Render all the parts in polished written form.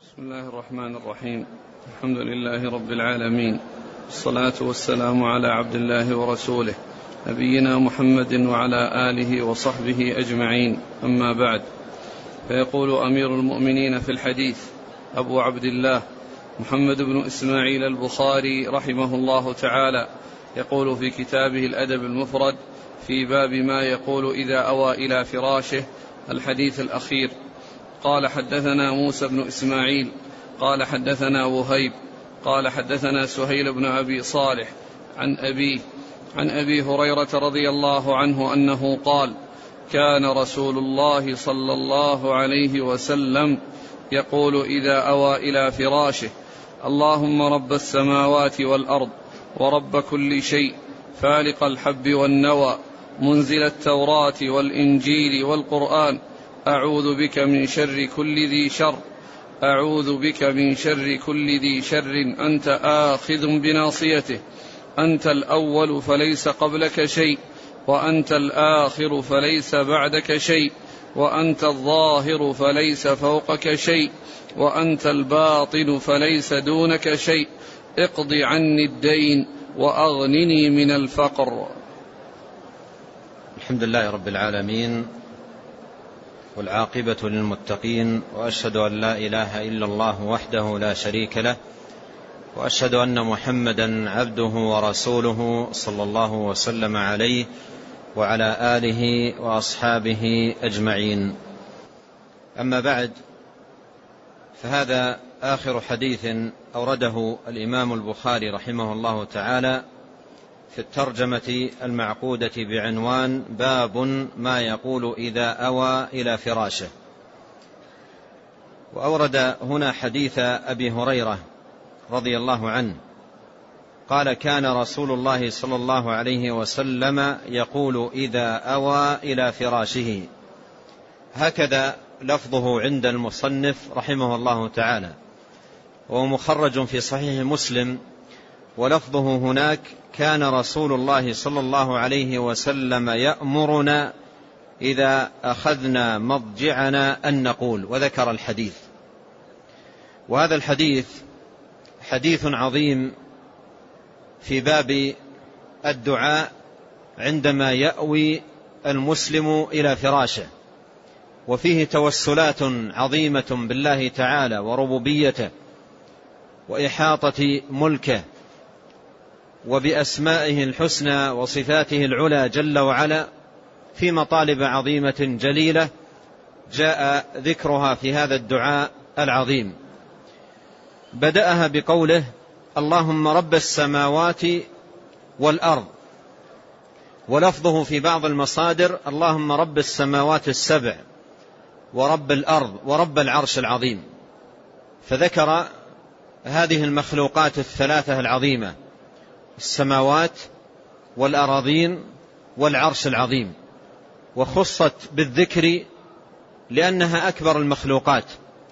بسم الله الرحمن الرحيم. الحمد لله رب العالمين، والصلاة والسلام على عبد الله ورسوله نبينا محمد وعلى آله وصحبه أجمعين، أما بعد. فيقول أمير المؤمنين في الحديث أبو عبد الله محمد بن إسماعيل البخاري رحمه الله تعالى، يقول في كتابه الأدب المفرد في باب ما يقول إذا أوى إلى فراشه، الحديث الأخير: قال حدثنا موسى بن إسماعيل قال حدثنا وهيب قال حدثنا سهيل بن أبي صالح عن أبي هريرة رضي الله عنه أنه قال: كان رسول الله صلى الله عليه وسلم يقول إذا أوى إلى فراشه: اللهم رب السماوات والأرض ورب كل شيء، فالق الحب والنوى، منزل التوراة والإنجيل والقرآن، أعوذ بك من شر كل ذي شر أنت آخذ بناصيته، أنت الأول فليس قبلك شيء، وأنت الآخر فليس بعدك شيء، وأنت الظاهر فليس فوقك شيء، وأنت الباطن فليس دونك شيء، اقض عني الدين وأغنني من الفقر. الحمد لله رب العالمين، والعاقبة للمتقين، وأشهد أن لا إله إلا الله وحده لا شريك له، وأشهد أن محمدا عبده ورسوله صلى الله وسلم عليه وعلى آله وأصحابه أجمعين. أما بعد، فهذا آخر حديث أورده الإمام البخاري رحمه الله تعالى في الترجمة المعقودة بعنوان باب ما يقول إذا أوى إلى فراشه. وأورد هنا حديث أبي هريرة رضي الله عنه قال: كان رسول الله صلى الله عليه وسلم يقول إذا أوى إلى فراشه. هكذا لفظه عند المصنف رحمه الله تعالى، وهو مخرج في صحيح مسلم، ولفظه هناك: كان رسول الله صلى الله عليه وسلم يأمرنا إذا أخذنا مضجعنا أن نقول، وذكر الحديث. وهذا الحديث حديث عظيم في باب الدعاء عندما يأوي المسلم إلى فراشه، وفيه توسلات عظيمة بالله تعالى وربوبيته وإحاطة ملكه وبأسمائه الحسنى وصفاته العلى جل وعلا، في مطالب عظيمة جليلة جاء ذكرها في هذا الدعاء العظيم. بدأها بقوله: اللهم رب السماوات والأرض، ولفظه في بعض المصادر: اللهم رب السماوات السبع ورب الأرض ورب العرش العظيم. فذكر هذه المخلوقات الثلاثة العظيمة: السماوات والأراضين والعرش العظيم، وخصت بالذكر لأنها أكبر المخلوقات،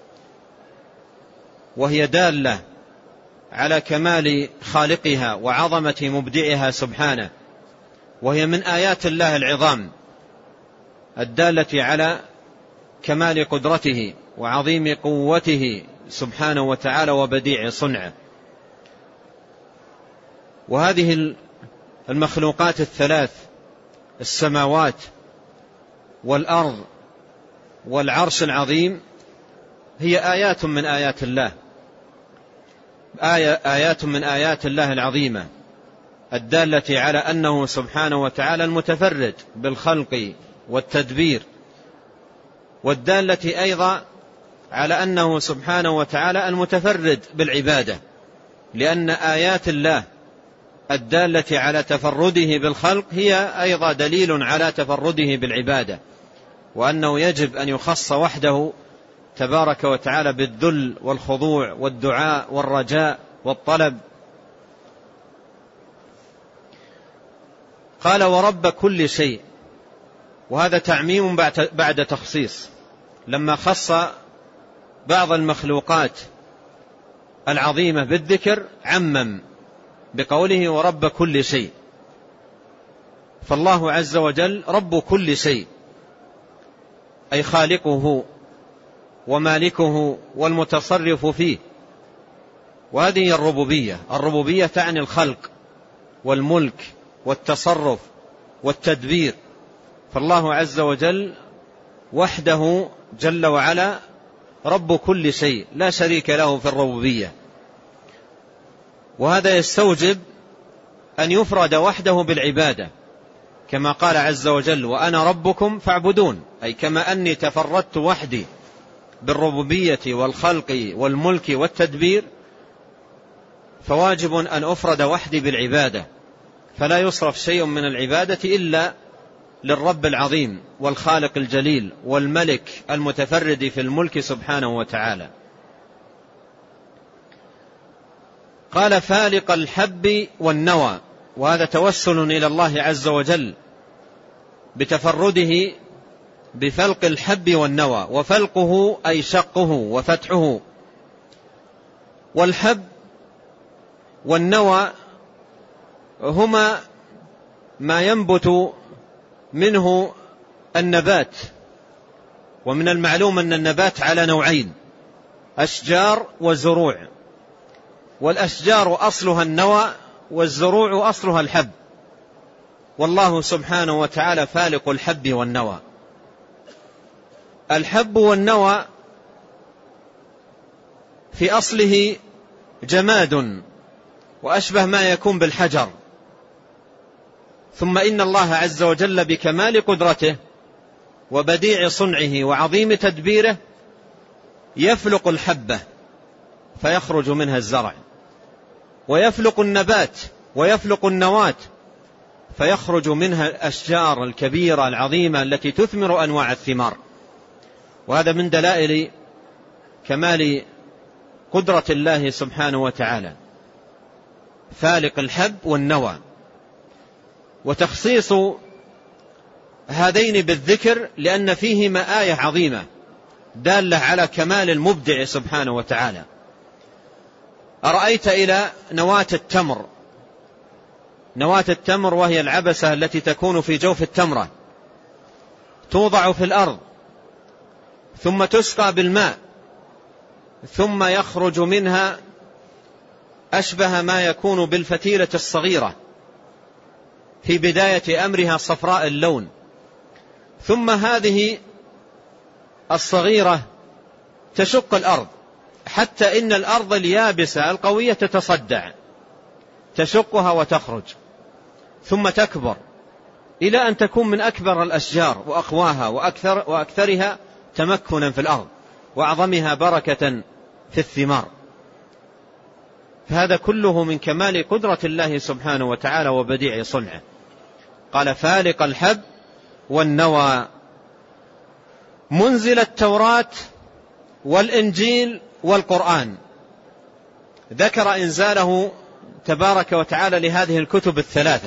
وهي دالة على كمال خالقها وعظمة مبدعها سبحانه، وهي من آيات الله العظام الدالة على كمال قدرته وعظيم قوته سبحانه وتعالى وبديع صنعه. وهذه المخلوقات الثلاث: السماوات والأرض والعرش العظيم، هي آيات من آيات الله، آيات من آيات الله العظيمة الدالة على أنه سبحانه وتعالى المتفرد بالخلق والتدبير، والدالة أيضا على أنه سبحانه وتعالى المتفرد بالعبادة، لأن آيات الله الدالة على تفرده بالخلق هي أيضا دليل على تفرده بالعبادة، وأنه يجب أن يخص وحده تبارك وتعالى بالذل والخضوع والدعاء والرجاء والطلب. قال: ورب كل شيء، وهذا تعميم بعد تخصيص، لما خص بعض المخلوقات العظيمة بالذكر عمم بقوله: ورب كل شيء. فالله عز وجل رب كل شيء، أي خالقه ومالكه والمتصرف فيه. وهذه الربوبية تعني الخلق والملك والتصرف والتدبير. فالله عز وجل وحده جل وعلا رب كل شيء، لا شريك له في الربوبية. وهذا يستوجب أن يفرد وحده بالعبادة، كما قال عز وجل: وأنا ربكم فاعبدون، أي كما أني تفردت وحدي بالربوبية والخلق والملك والتدبير، فواجب أن أفرد وحدي بالعبادة، فلا يصرف شيء من العبادة إلا للرب العظيم والخالق الجليل والملك المتفرد في الملك سبحانه وتعالى. قال: فالق الحب والنوى، وهذا توسل إلى الله عز وجل بتفرده بفلق الحب والنوى، وفلقه أي شقه وفتحه. والحب والنوى هما ما ينبت منه النبات، ومن المعلوم أن النبات على نوعين: أشجار وزروع، والأشجار أصلها النوى والزروع أصلها الحب، والله سبحانه وتعالى فالق الحب والنوى. الحب والنوى في أصله جماد وأشبه ما يكون بالحجر، ثم إن الله عز وجل بكمال قدرته وبديع صنعه وعظيم تدبيره يفلق الحبة فيخرج منها الزرع، ويفلق النبات ويفلق النواة فيخرج منها الأشجار الكبيرة العظيمة التي تثمر أنواع الثمار. وهذا من دلائل كمال قدرة الله سبحانه وتعالى، فالق الحب والنوى. وتخصيص هذين بالذكر لأن فيهما آية عظيمة دالة على كمال المبدع سبحانه وتعالى. أرأيت إلى نواة التمر، نواة التمر وهي العبسة التي تكون في جوف التمرة، توضع في الأرض ثم تسقى بالماء، ثم يخرج منها أشبه ما يكون بالفتيلة الصغيرة في بداية أمرها صفراء اللون، ثم هذه الصغيرة تشق الأرض حتى إن الأرض اليابسة القوية تتصدع، تشقها وتخرج، ثم تكبر إلى أن تكون من أكبر الأشجار وأقواها وأكثرها تمكنا في الأرض وأعظمها بركة في الثمار. فهذا كله من كمال قدرة الله سبحانه وتعالى وبديع صنعه. قال: فالق الحب والنوى، منزل التوراة والإنجيل والقرآن. ذكر إنزاله تبارك وتعالى لهذه الكتب الثلاثة،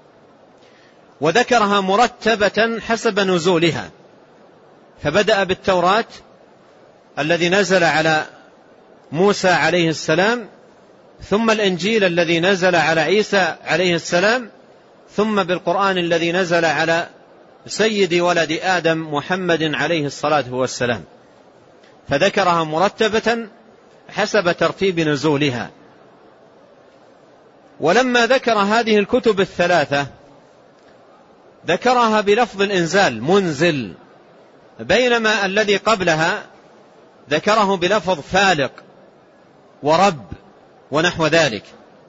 وذكرها مرتبة حسب نزولها، فبدأ بالتوراة الذي نزل على موسى عليه السلام، ثم الإنجيل الذي نزل على عيسى عليه السلام، ثم بالقرآن الذي نزل على سيد ولد آدم محمد عليه الصلاة والسلام، فذكرها مرتبة حسب ترتيب نزولها. ولما ذكر هذه الكتب الثلاثة ذكرها بلفظ الإنزال منزل، بينما الذي قبلها ذكره بلفظ فالق ورب ونحو ذلك.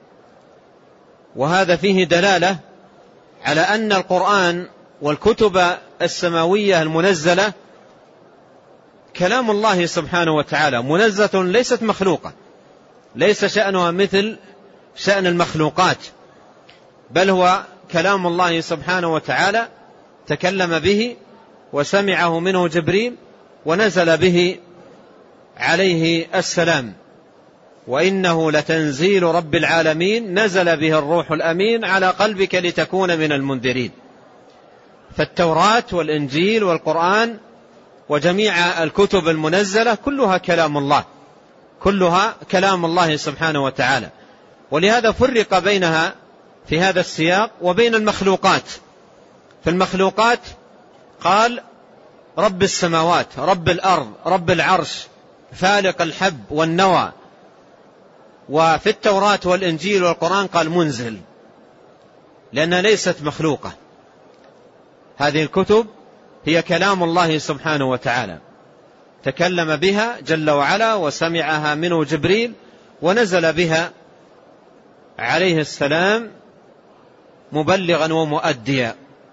وهذا فيه دلالة على أن القرآن والكتب السماوية المنزلة كلام الله سبحانه وتعالى، منزلة ليست مخلوقة، ليس شأنها مثل شأن المخلوقات، بل هو كلام الله سبحانه وتعالى تكلم به وسمعه منه جبريل ونزل به عليه السلام. وإنه لتنزيل رب العالمين نزل به الروح الأمين على قلبك لتكون من المنذرين. فالتوراة والإنجيل والقرآن وجميع الكتب المنزلة كلها كلام الله، كلها كلام الله سبحانه وتعالى. ولهذا فرق بينها في هذا السياق وبين المخلوقات. في المخلوقات قال رب السماوات، رب الأرض، رب العرش، فالق الحب والنوى. وفي التوراة والإنجيل والقرآن قال منزل، لأنها ليست مخلوقة. هذه الكتب هي كلام الله سبحانه وتعالى، تكلم بها جل وعلا وسمعها منه جبريل، ونزل بها عليه السلام مبلغا ومؤديا.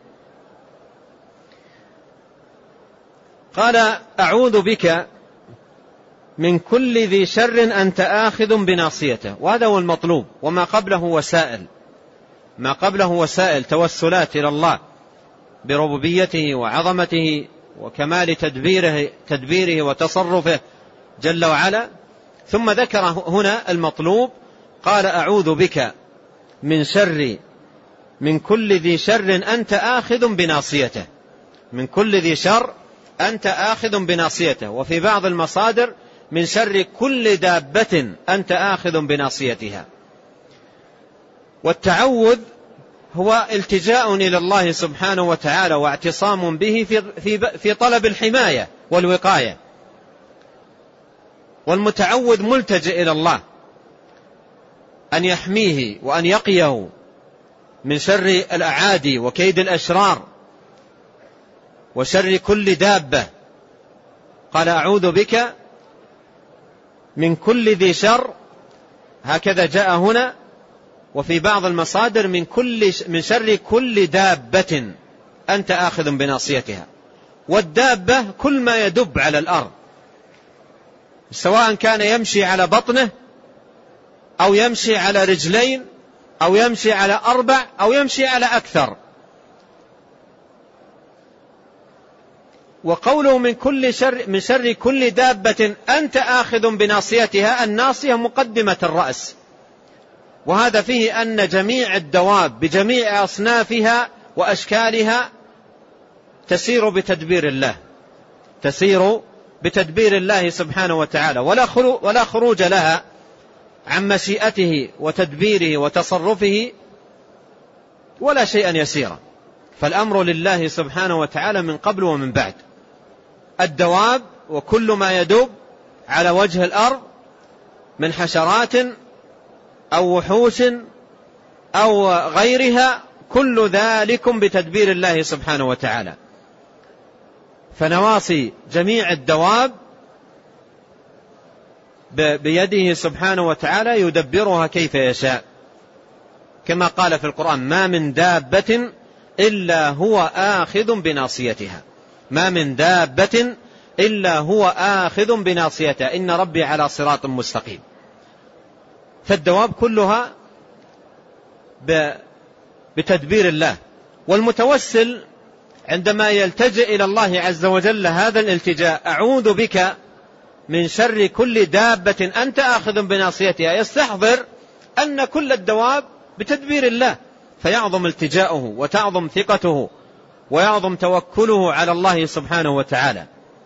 قال أعوذ بك من كل ذي شر أنت آخذ بناصيته. وهذا هو المطلوب، وما قبله وسائل، ما قبله وسائل توسلات إلى الله بربوبيته وعظمته وكمال تدبيره وتصرفه جل وعلا. ثم ذكر هنا المطلوب، قال أعوذ بك من كل ذي شر أنت آخذ بناصيته، من كل ذي شر أنت آخذ بناصيته. وفي بعض المصادر من شر كل دابة أنت آخذ بناصيتها. والتعوذ هو التجاء إلى الله سبحانه وتعالى واعتصام به في طلب الحماية والوقاية. والمتعوذ ملتجئ إلى الله أن يحميه وأن يقيه من شر الأعادي وكيد الأشرار وشر كل دابة. قال أعوذ بك من كل ذي شر، هكذا جاء هنا. وفي بعض المصادر من شر كل دابة أنت آخذ بناصيتها. والدابة كل ما يدب على الأرض، سواء كان يمشي على بطنه أو يمشي على رجلين أو يمشي على 4 أو يمشي على أكثر. وقوله من شر كل دابة أنت آخذ بناصيتها، الناصية مقدمة الرأس. وهذا فيه أن جميع الدواب بجميع أصنافها وأشكالها تسير بتدبير الله، تسير بتدبير الله سبحانه وتعالى، ولا خروج لها عن مشيئته وتدبيره وتصرفه ولا شيئا يسيرا. فالأمر لله سبحانه وتعالى من قبل ومن بعد. الدواب وكل ما يدب على وجه الأرض من حشرات أو وحوش أو غيرها، كل ذلك بتدبير الله سبحانه وتعالى. فنواصي جميع الدواب بيده سبحانه وتعالى يدبرها كيف يشاء، كما قال في القرآن: ما من دابة إلا هو آخذ بناصيتها، ما من دابة إلا هو آخذ بناصيتها، إن ربي على صراط مستقيم. فالدواب كلها بتدبير الله. والمتوسل عندما يلتجئ إلى الله عز وجل هذا الالتجاء، أعوذ بك من شر كل دابة أنت آخذ بناصيتها، يستحضر أن كل الدواب بتدبير الله، فيعظم التجاؤه وتعظم ثقته ويعظم توكله على الله سبحانه وتعالى.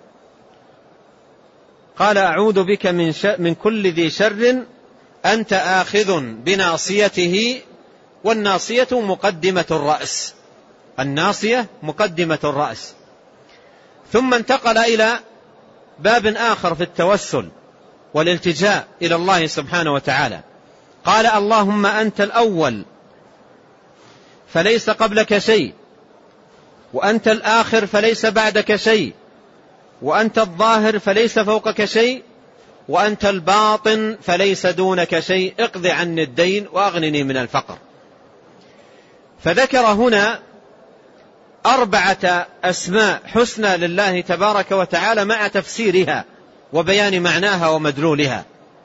قال أعوذ بك من كل ذي شر أنت آخذ بناصيته. والناصية مقدمة الرأس، الناصية مقدمة الرأس. ثم انتقل إلى باب آخر في التوسل والالتجاء إلى الله سبحانه وتعالى. قال: اللهم أنت الأول فليس قبلك شيء، وأنت الآخر فليس بعدك شيء، وأنت الظاهر فليس فوقك شيء، وأنت الباطن فليس دونك شيء، اقض عني الدين وأغنني من الفقر. فذكر هنا 4 أسماء حسنى لله تبارك وتعالى مع تفسيرها وبيان معناها ومدلولها.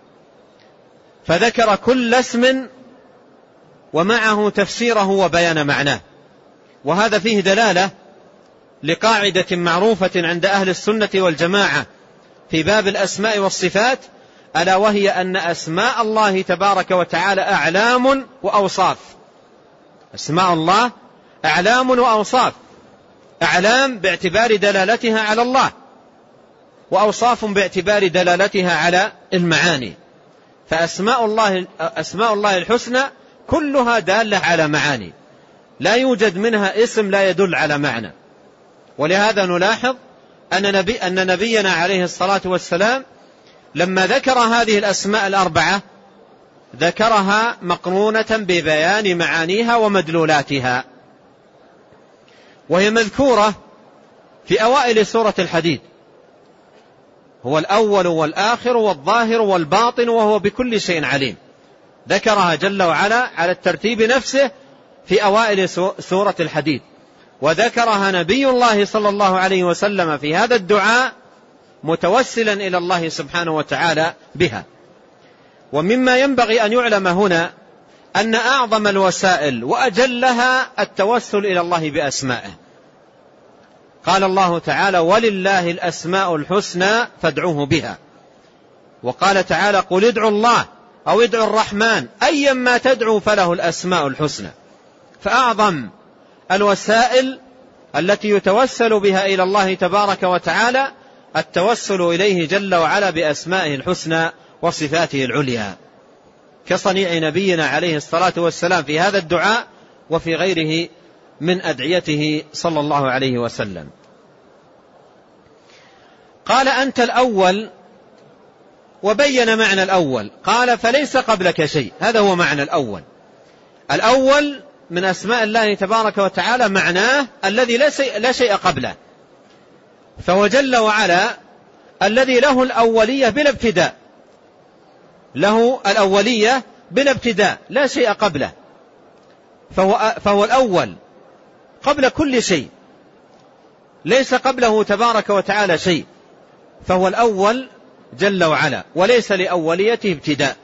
فذكر كل اسم ومعه تفسيره وبيان معناه. وهذا فيه دلالة لقاعدة معروفة عند أهل السنة والجماعة في باب الأسماء والصفات، ألا وهي أن أسماء الله تبارك وتعالى أعلام وأوصاف. أسماء الله أعلام وأوصاف، أعلام باعتبار دلالتها على الله، وأوصاف باعتبار دلالتها على المعاني. فأسماء الله الحسنى كلها دالة على معاني، لا يوجد منها اسم لا يدل على معنى. ولهذا نلاحظ أن نبينا عليه الصلاة والسلام لما ذكر هذه الأسماء الأربعة ذكرها مقرونة ببيان معانيها ومدلولاتها، وهي مذكورة في أوائل سورة الحديد: هو الأول والآخر والظاهر والباطن وهو بكل شيء عليم. ذكرها جل وعلا على الترتيب نفسه في أوائل سورة الحديد، وذكرها نبي الله صلى الله عليه وسلم في هذا الدعاء متوسلا إلى الله سبحانه وتعالى بها. ومما ينبغي أن يعلم هنا أن أعظم الوسائل وأجلها التوسل إلى الله بأسمائه. قال الله تعالى: ولله الأسماء الحسنى فادعوه بها. وقال تعالى: قل ادعوا الله أو ادعوا الرحمن أيما تدعوا فله الأسماء الحسنى. فأعظم الوسائل التي يتوسل بها إلى الله تبارك وتعالى التوسل إليه جل وعلا بأسمائه الحسنى وصفاته العليا، كصنيع نبينا عليه الصلاة والسلام في هذا الدعاء وفي غيره من أدعيته صلى الله عليه وسلم. قال: أنت الأول، وبين معنى الأول. قال: فليس قبلك شيء. هذا هو معنى الأول. الأول من أسماء الله تبارك وتعالى معناه الذي لا شيء قبله، فهو جل وعلا الذي له الأولية بلا ابتداء، له الأولية بلا ابتداء، لا شيء قبله، فهو الأول قبل كل شيء، ليس قبله تبارك وتعالى شيء، فهو الأول جل وعلا وليس لأوليته ابتداء.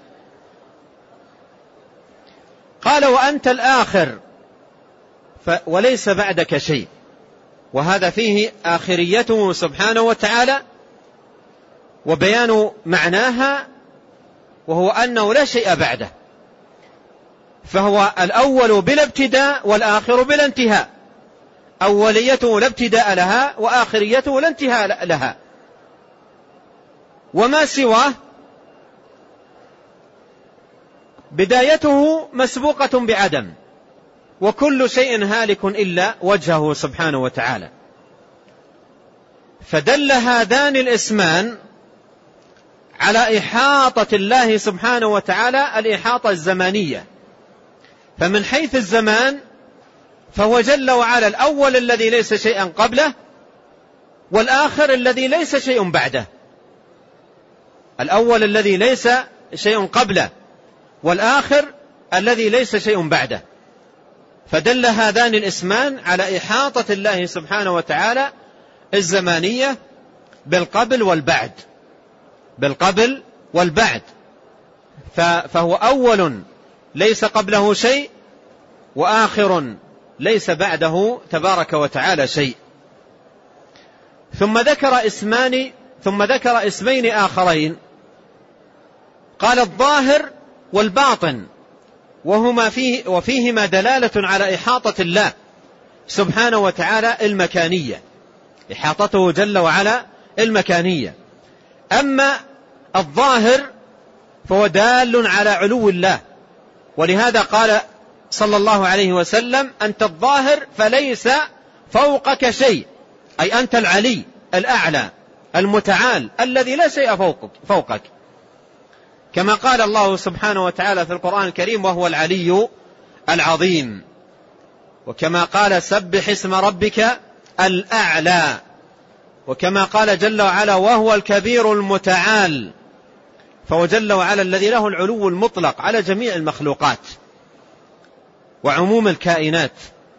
قال: وأنت الآخر وليس بعدك شيء. وهذا فيه آخريته سبحانه وتعالى وبيان معناها، وهو أنه لا شيء بعده، فهو الأول بلا ابتداء والآخر بلا انتهاء. أوليته لا ابتداء لها وآخريته لا انتهاء لها، وما سواه بدايته مسبوقة بعدم، وكل شيء هالك إلا وجهه سبحانه وتعالى. فدل هذان الاسمان على إحاطة الله سبحانه وتعالى الإحاطة الزمانية. فمن حيث الزمان فهو جل وعلا الأول الذي ليس شيئا قبله، والآخر الذي ليس شيء بعده. الأول الذي ليس شيء قبله، والآخر الذي ليس شيء بعده. فدل هذان الاسمان على إحاطة الله سبحانه وتعالى الزمانية بالقبل والبعد، بالقبل والبعد. فهو أول ليس قبله شيء، وآخر ليس بعده تبارك وتعالى شيء. ثم ذكر اسمين آخرين، قال: الظاهر والباطن، وفيهما دلالة على إحاطة الله سبحانه وتعالى المكانية، إحاطته جل وعلا المكانية. أما الظاهر فهو دال على علو الله، ولهذا قال صلى الله عليه وسلم: أنت الظاهر فليس فوقك شيء، أي أنت العلي الأعلى المتعال الذي لا شيء فوقك، كما قال الله سبحانه وتعالى في القرآن الكريم: وهو العلي العظيم. وكما قال: سبح اسم ربك الأعلى. وكما قال جل وعلا: وهو الكبير المتعال. فهو جل وعلا الذي له العلو المطلق على جميع المخلوقات وعموم الكائنات.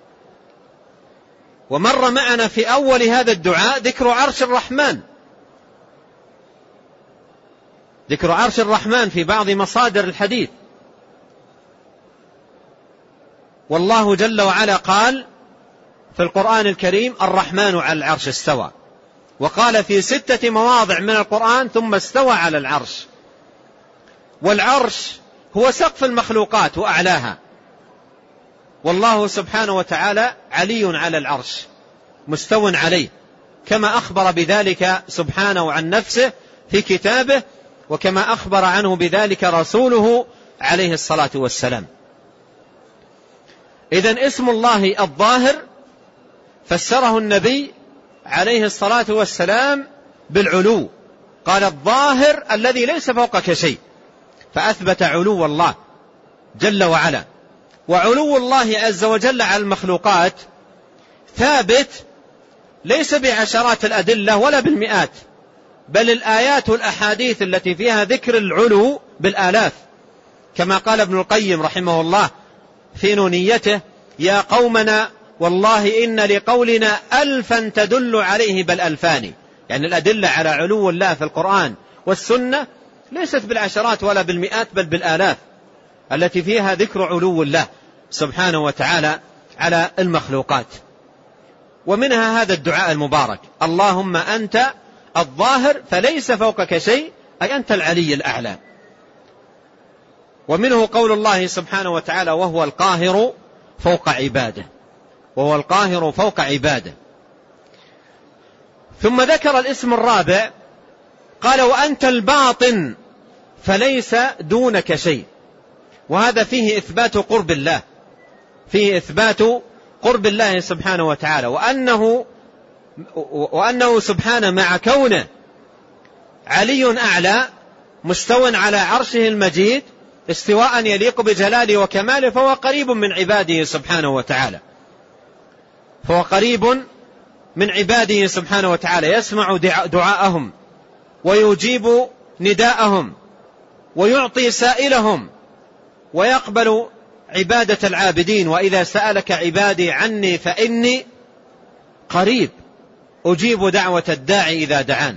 ومر معنا في أول هذا الدعاء ذكر عرش الرحمن، ذكر عرش الرحمن في بعض مصادر الحديث. والله جل وعلا قال في القرآن الكريم: الرحمن على العرش استوى. وقال في 6 مواضع من القرآن: ثم استوى على العرش. والعرش هو سقف المخلوقات وأعلاها، والله سبحانه وتعالى علي على العرش مستو عليه، كما أخبر بذلك سبحانه عن نفسه في كتابه، وكما أخبر عنه بذلك رسوله عليه الصلاة والسلام. إذن اسم الله الظاهر فسره النبي عليه الصلاة والسلام بالعلو، قال الظاهر الذي ليس فوقك شيء، فأثبت علو الله جل وعلا. وعلو الله عز وجل على المخلوقات ثابت ليس بعشرات الأدلة ولا بالمئات، بل الآيات والأحاديث التي فيها ذكر العلو بالآلاف، كما قال ابن القيم رحمه الله في نونيته: يا قومنا والله إن لقولنا ألفا تدل عليه بل ألفان. يعني الأدلة على علو الله في القرآن والسنة ليست بالعشرات ولا بالمئات، بل بالآلاف التي فيها ذكر علو الله سبحانه وتعالى على المخلوقات. ومنها هذا الدعاء المبارك: اللهم أنت الظاهر فليس فوقك شيء، أي أنت العلي الأعلى. ومنه قول الله سبحانه وتعالى: وهو القاهر فوق عباده، وهو القاهر فوق عباده. ثم ذكر الاسم الرابع قال: وأنت الباطن فليس دونك شيء. وهذا فيه إثبات قرب الله، فيه إثبات قرب الله سبحانه وتعالى، وأنه سبحانه مع كونه علي أعلى مستو على عرشه المجيد استواء يليق بجلاله وكماله، فهو قريب من عباده سبحانه وتعالى، فهو قريب من عباده سبحانه وتعالى، يسمع دعاءهم ويجيب نداءهم ويعطي سائلهم ويقبل عبادة العابدين. وإذا سألك عبادي عني فإني قريب أجيب دعوة الداعي إذا دعان.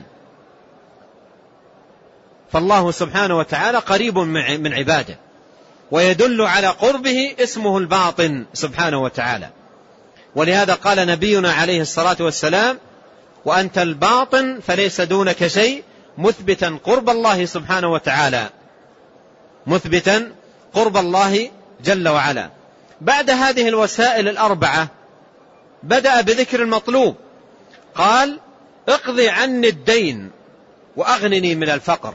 فالله سبحانه وتعالى قريب من عباده، ويدل على قربه اسمه الباطن سبحانه وتعالى. ولهذا قال نبينا عليه الصلاة والسلام: وأنت الباطن فليس دونك شيء، مثبتا قرب الله سبحانه وتعالى، مثبتا قرب الله جل وعلا. بعد هذه الوسائل الأربعة بدأ بذكر المطلوب، قال: اقضي عني الدين وأغنني من الفقر.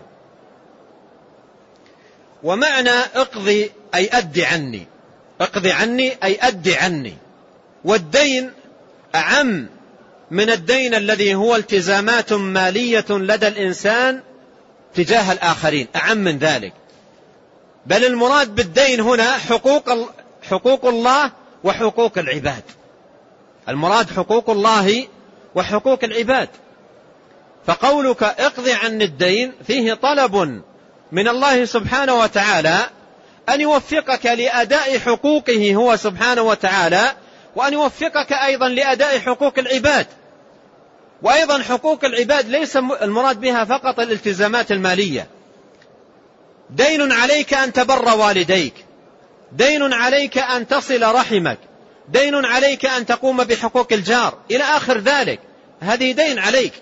ومعنى اقضي أي أدي عني، اقضي عني أي أدي عني. والدين أعم من الدين الذي هو التزامات مالية لدى الإنسان تجاه الآخرين، أعم من ذلك. بل المراد بالدين هنا حقوق الله وحقوق العباد، المراد حقوق الله وحقوق العباد. فقولك اقضي عن الدين فيه طلب من الله سبحانه وتعالى أن يوفقك لأداء حقوقه هو سبحانه وتعالى، وأن يوفقك أيضا لأداء حقوق العباد. وأيضا حقوق العباد ليس المراد بها فقط الالتزامات المالية. دين عليك أن تبر والديك، دين عليك أن تصل رحمك، دين عليك أن تقوم بحقوق الجار إلى آخر ذلك، هذه دين عليك.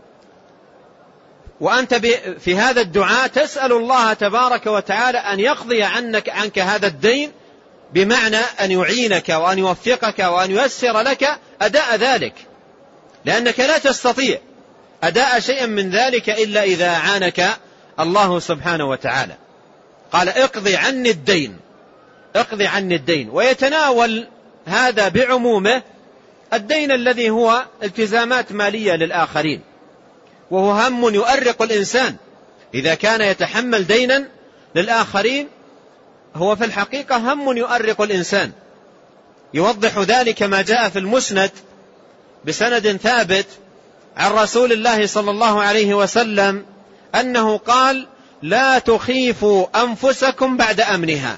وأنت في هذا الدعاء تسأل الله تبارك وتعالى أن يقضي عنك هذا الدين، بمعنى أن يعينك وأن يوفقك وأن ييسر لك أداء ذلك، لأنك لا تستطيع أداء شيء من ذلك إلا إذا أعانك الله سبحانه وتعالى. قال: اقضي عني الدين، اقضي عني الدين. ويتناول هذا بعمومه الدين الذي هو التزامات مالية للآخرين، وهو هم يؤرق الإنسان. إذا كان يتحمل دينا للآخرين هو في الحقيقة هم يؤرق الإنسان. يوضح ذلك ما جاء في المسند بسند ثابت عن رسول الله صلى الله عليه وسلم أنه قال: لا تخيفوا أنفسكم بعد أمنها.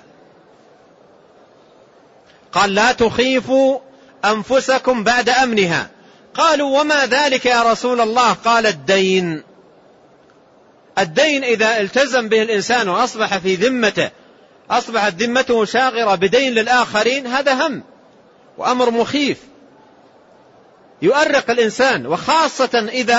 قال: لا تخيفوا أنفسكم بعد أمنها. قالوا: وما ذلك يا رسول الله؟ قال: الدين. الدين إذا التزم به الإنسان وأصبح في ذمته، أصبحت ذمته شاغرة بدين للآخرين، هذا هم وأمر مخيف يؤرق الإنسان. وخاصة إذا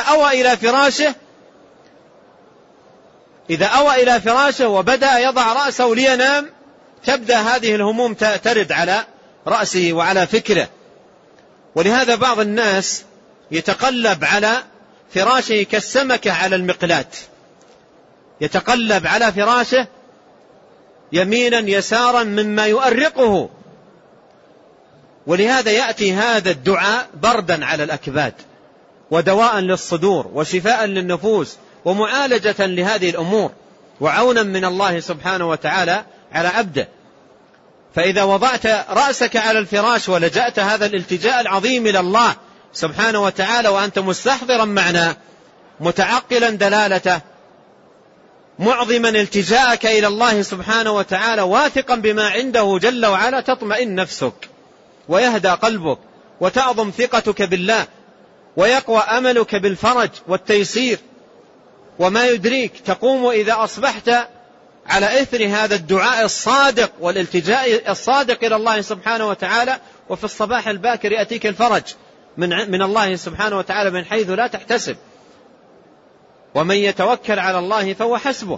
أوى إلى فراشه وبدأ يضع رأسه لينام، تبدأ هذه الهموم ترد على رأسه وعلى فكره. ولهذا بعض الناس يتقلب على فراشه كالسمكة على المقلات، يتقلب على فراشه يمينا يسارا مما يؤرقه. ولهذا يأتي هذا الدعاء بردا على الأكباد ودواء للصدور وشفاء للنفوس ومعالجة لهذه الأمور وعونا من الله سبحانه وتعالى على عبده. فإذا وضعت رأسك على الفراش ولجأت هذا الالتجاء العظيم إلى الله سبحانه وتعالى وأنت مستحضرا معناه متعقلا دلالته معظما التجاءك إلى الله سبحانه وتعالى واثقا بما عنده جل وعلا، تطمئن نفسك ويهدى قلبك وتعظم ثقتك بالله ويقوى أملك بالفرج والتيسير. وما يدريك تقوم إذا أصبحت على إثر هذا الدعاء الصادق والالتجاء الصادق إلى الله سبحانه وتعالى، وفي الصباح الباكر يأتيك الفرج من الله سبحانه وتعالى من حيث لا تحتسب. ومن يتوكل على الله فهو حسبه،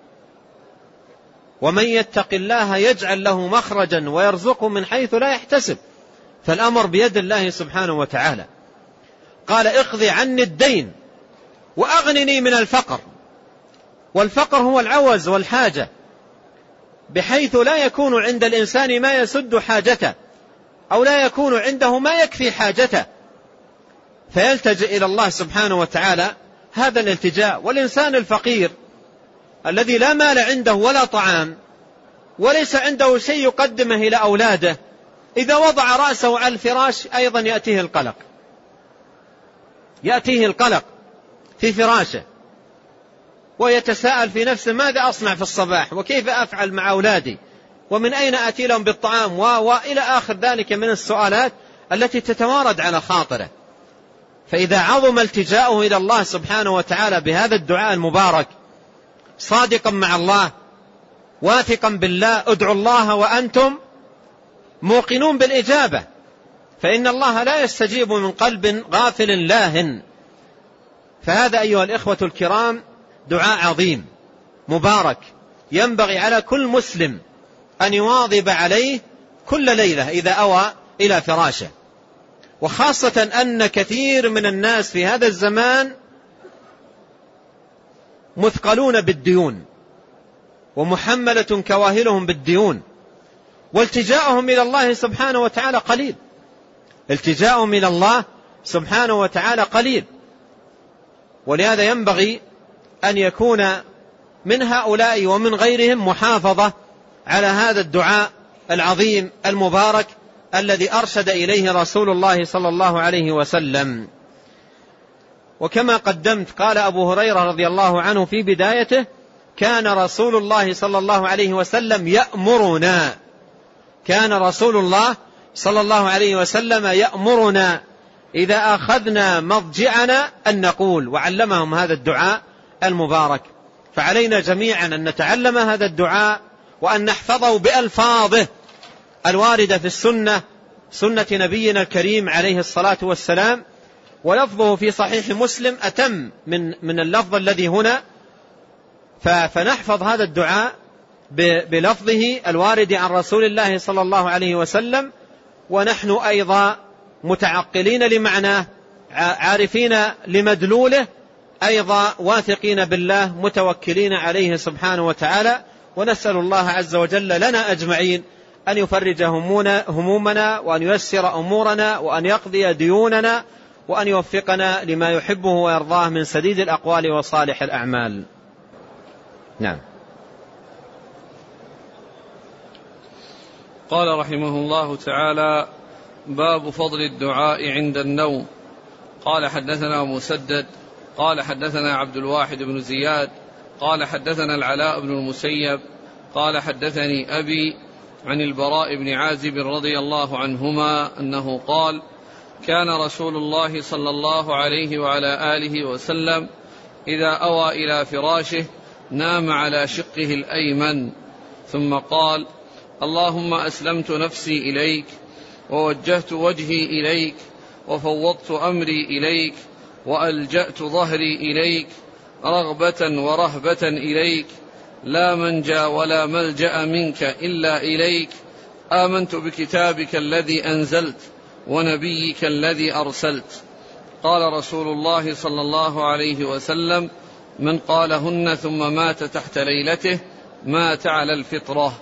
ومن يتق الله يجعل له مخرجا ويرزقه من حيث لا يحتسب. فالأمر بيد الله سبحانه وتعالى. قال اقضي عني الدين وأغنني من الفقر. والفقر هو العوز والحاجة، بحيث لا يكون عند الإنسان ما يسد حاجته أو لا يكون عنده ما يكفي حاجته، فيلتجئ إلى الله سبحانه وتعالى هذا الالتجاء. والإنسان الفقير الذي لا مال عنده ولا طعام وليس عنده شيء يقدمه إلى أولاده، إذا وضع رأسه على الفراش أيضا يأتيه القلق في فراشه، ويتساءل في نفسه ماذا أصنع في الصباح وكيف أفعل مع أولادي ومن أين أتي لهم بالطعام وإلى آخر ذلك من السؤالات التي تتوارد على خاطره. فإذا عظم التجاؤه إلى الله سبحانه وتعالى بهذا الدعاء المبارك صادقا مع الله واثقا بالله، ادعوا الله وأنتم موقنون بالإجابة، فإن الله لا يستجيب من قلب غافل لاهٍ. فهذا أيها الإخوة الكرام دعاء عظيم مبارك ينبغي على كل مسلم أن يواظب عليه كل ليلة إذا أوى إلى فراشه. وخاصة أن كثير من الناس في هذا الزمان مثقلون بالديون ومحملة كواهلهم بالديون، والتجاؤهم إلى الله سبحانه وتعالى قليل. التجاؤهم إلى الله سبحانه وتعالى قليل. ولهذا ينبغي أن يكون من هؤلاء ومن غيرهم محافظة على هذا الدعاء العظيم المبارك الذي أرشد إليه رسول الله صلى الله عليه وسلم. وكما قدمت قال أبو هريرة رضي الله عنه في بدايته: كان رسول الله صلى الله عليه وسلم يأمرنا، كان رسول الله صلى الله عليه وسلم يأمرنا إذا أخذنا مضجعنا أن نقول، وعلمهم هذا الدعاء المبارك. فعلينا جميعا أن نتعلم هذا الدعاء وأن نحفظه بألفاظه الواردة في السنة، سنة نبينا الكريم عليه الصلاة والسلام. ولفظه في صحيح مسلم أتم من اللفظ الذي هنا، فنحفظ هذا الدعاء بلفظه الوارد عن رسول الله صلى الله عليه وسلم، ونحن أيضا متعقلين لمعناه عارفين لمدلوله، أيضا واثقين بالله متوكلين عليه سبحانه وتعالى. ونسأل الله عز وجل لنا أجمعين أن يفرج همومنا وأن ييسر أمورنا وأن يقضي ديوننا وأن يوفقنا لما يحبه ويرضاه من سديد الأقوال وصالح الأعمال. نعم. قال رحمه الله تعالى: باب فضل الدعاء عند النوم. قال حدثنا مسدد قال حدثنا عبد الواحد بن زياد قال حدثنا العلاء بن المسيب قال حدثني أبي عن البراء بن عازب رضي الله عنهما أنه قال: كان رسول الله صلى الله عليه وعلى آله وسلم إذا أوى إلى فراشه نام على شقه الأيمن ثم قال: اللهم أسلمت نفسي إليك ووجهت وجهي إليك وفوضت أمري إليك وألجأت ظهري إليك رغبة ورهبة إليك، لا منجى ولا ملجأ منك إلا إليك، آمنت بكتابك الذي أنزلت ونبيك الذي أرسلت. قال رسول الله صلى الله عليه وسلم: من قالهن ثم مات تحت ليلته مات على الفطرة.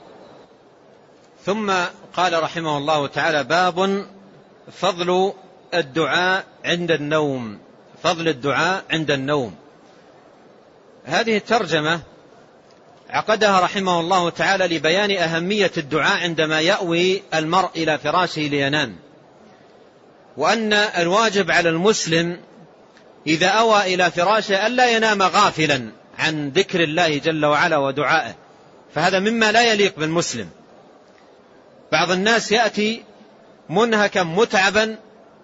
ثم قال رحمه الله تعالى: باب فضل الدعاء عند النوم. فضل الدعاء عند النوم. هذه الترجمة عقدها رحمه الله تعالى لبيان أهمية الدعاء عندما يأوي المرء إلى فراشه لينام، وأن الواجب على المسلم إذا أوى إلى فراشه ألا ينام غافلا عن ذكر الله جل وعلا ودعائه، فهذا مما لا يليق بالمسلم. بعض الناس يأتي منهكا متعبا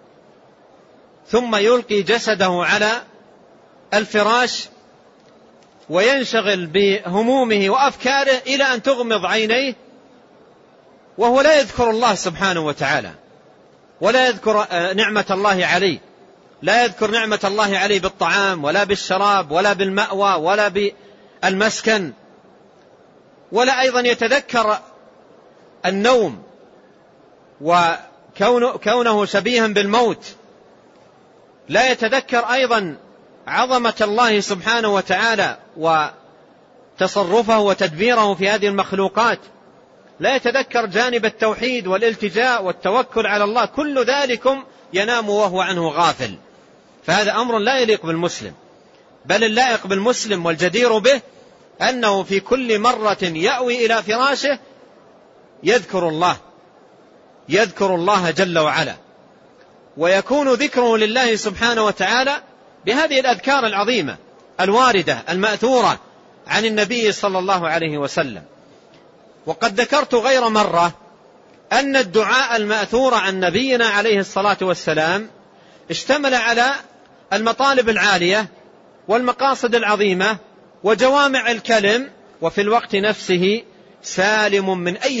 ثم يلقي جسده على الفراش وينشغل بهمومه وأفكاره إلى أن تغمض عينيه وهو لا يذكر الله سبحانه وتعالى، ولا يذكر نعمة الله عليه، لا يذكر نعمة الله عليه بالطعام ولا بالشراب ولا بالمأوى ولا بالمسكن، ولا أيضا يتذكر النوم وكونه شبيها بالموت، لا يتذكر أيضا عظمة الله سبحانه وتعالى وتصرفه وتدبيره في هذه المخلوقات، لا يتذكر جانب التوحيد والالتجاء والتوكل على الله، كل ذلكم ينام وهو عنه غافل، فهذا أمر لا يليق بالمسلم. بل اللائق بالمسلم والجدير به أنه في كل مرة يأوي إلى فراشه يذكر الله جل وعلا، ويكون ذكره لله سبحانه وتعالى بهذه الأذكار العظيمة الواردة المأثورة عن النبي صلى الله عليه وسلم. وقد ذكرت غير مرة أن الدعاء المأثور عن نبينا عليه الصلاة والسلام اشتمل على المطالب العالية والمقاصد العظيمة وجوامع الكلم، وفي الوقت نفسه سالم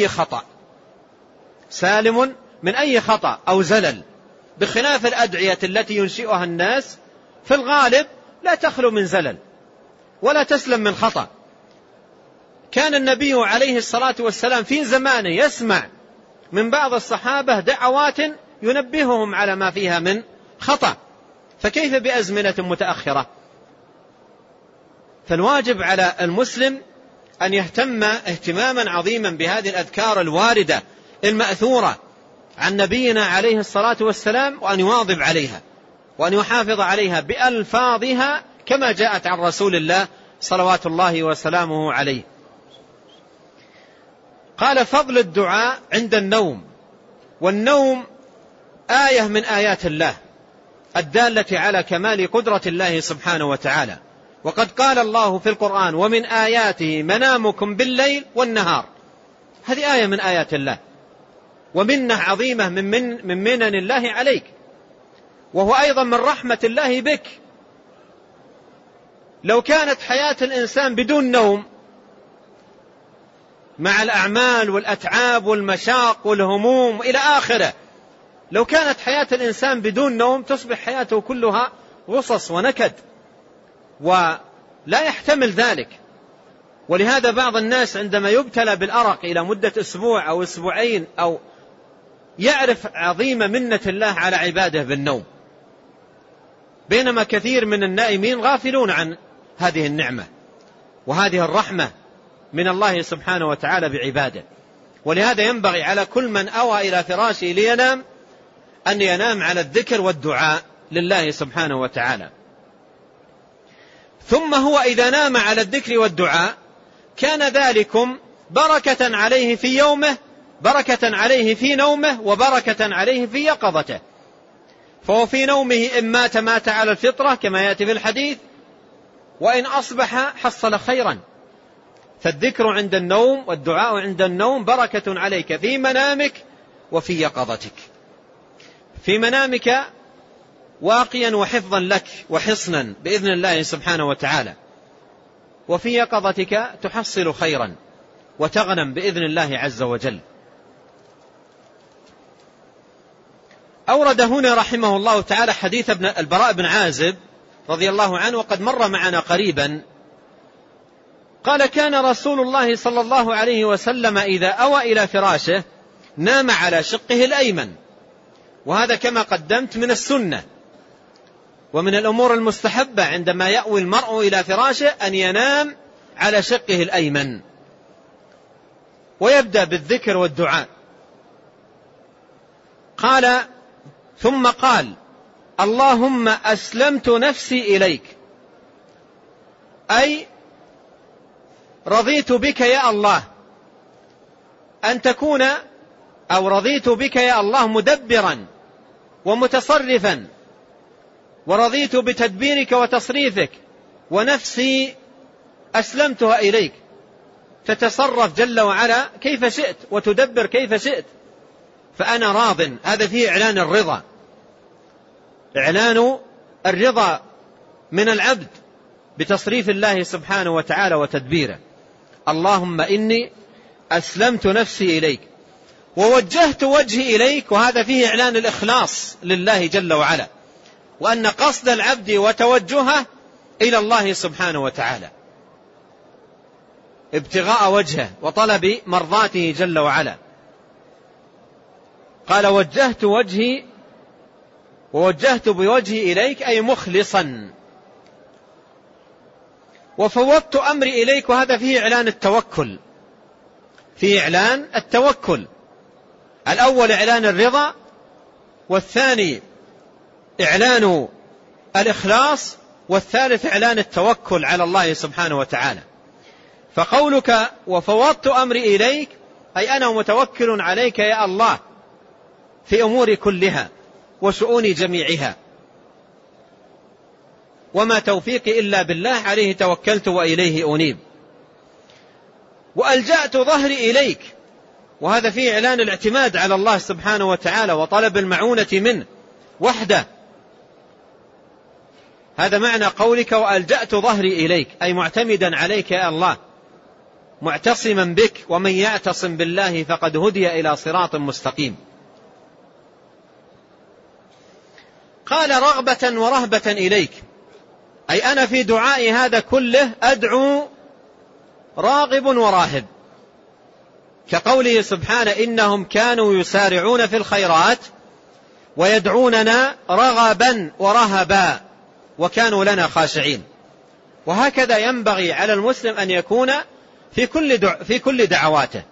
من أي خطأ أو زلل، بخلاف الأدعية التي ينشئها الناس في الغالب لا تخلو من زلل ولا تسلم من خطأ. كان النبي عليه الصلاة والسلام في زمانه يسمع من بعض الصحابة دعوات ينبههم على ما فيها من خطأ، فكيف بأزمنة متأخرة؟ فالواجب على المسلم أن يهتم اهتماما عظيما بهذه الأذكار الواردة المأثورة عن نبينا عليه الصلاة والسلام، وأن يواظب عليها وأن يحافظ عليها بألفاظها كما جاءت عن رسول الله صلوات الله وسلامه عليه. قال: فضل الدعاء عند النوم. والنوم آية من آيات الله الدالة على كمال قدرة الله سبحانه وتعالى، وقد قال الله في القرآن: ومن آياته منامكم بالليل والنهار. هذه آية من آيات الله ومنة عظيمة من منن الله عليك، وهو أيضا من رحمة الله بك. لو كانت حياة الإنسان بدون نوم مع الأعمال والأتعاب والمشاق والهموم إلى آخره، لو كانت حياة الإنسان بدون نوم تصبح حياته كلها غصص ونكد ولا يحتمل ذلك. ولهذا بعض الناس عندما يبتلى بالأرق إلى مدة أسبوع أو أسبوعين أو يعرف عظيم منة الله على عباده بالنوم، بينما كثير من النائمين غافلون عن هذه النعمة وهذه الرحمة من الله سبحانه وتعالى بعباده. ولهذا ينبغي على كل من أوى إلى فراشه لينام أن ينام على الذكر والدعاء لله سبحانه وتعالى. ثم هو إذا نام على الذكر والدعاء كان ذلكم بركة عليه في يومه، بركة عليه في نومه، وبركة عليه في يقظته. فهو في نومه إن مات على الفطرة كما يأتي في الحديث، وإن أصبح حصل خيرا. فالذكر عند النوم والدعاء عند النوم بركة عليك في منامك وفي يقظتك. في منامك واقيا وحفظا لك وحصنا بإذن الله سبحانه وتعالى، وفي يقظتك تحصل خيرا وتغنم بإذن الله عز وجل. أورد هنا رحمه الله تعالى حديث البراء بن عازب رضي الله عنه، وقد مر معنا قريبا. قال: كان رسول الله صلى الله عليه وسلم إذا أوى إلى فراشه نام على شقه الأيمن. وهذا كما قدمت من السنة ومن الأمور المستحبة عندما يأوي المرء إلى فراشه أن ينام على شقه الأيمن ويبدأ بالذكر والدعاء. قال: ثم قال اللهم أسلمت نفسي إليك، أي رضيت بك يا الله أن تكون، أو رضيت بك يا الله مدبرا ومتصرفا، ورضيت بتدبيرك وتصريفك، ونفسي أسلمتها إليك، تتصرف جل وعلا كيف شئت وتدبر كيف شئت، فأنا راض. هذا فيه إعلان الرضا، إعلان الرضا من العبد بتصريف الله سبحانه وتعالى وتدبيره. اللهم إني أسلمت نفسي إليك ووجهت وجهي إليك، وهذا فيه إعلان الإخلاص لله جل وعلا، وأن قصد العبد وتوجهه إلى الله سبحانه وتعالى ابتغاء وجهه وطلب مرضاته جل وعلا. قال وجهت وجهي، ووجهت بوجهي إليك أي مخلصا، وفوضت أمري إليك، وهذا فيه إعلان التوكل، فيه إعلان التوكل. الأول إعلان الرضا، والثاني إعلان الإخلاص، والثالث إعلان التوكل على الله سبحانه وتعالى. فقولك وفوضت أمري إليك أي أنا متوكل عليك يا الله في أموري كلها وشؤوني جميعها، وما توفيقي إلا بالله، عليه توكلت وإليه أنيب. وألجأت ظهري إليك، وهذا فيه إعلان الاعتماد على الله سبحانه وتعالى وطلب المعونة منه وحده. هذا معنى قولك وألجأت ظهري إليك، أي معتمدا عليك يا الله، معتصما بك، ومن يعتصم بالله فقد هدي إلى صراط مستقيم. قال رغبة ورهبة إليك، أي أنا في دعائي هذا كله أدعو راغب وراهب، كقوله سبحانه إنهم كانوا يسارعون في الخيرات ويدعوننا رغبا ورهبا وكانوا لنا خاشعين. وهكذا ينبغي على المسلم أن يكون في كل دعواته،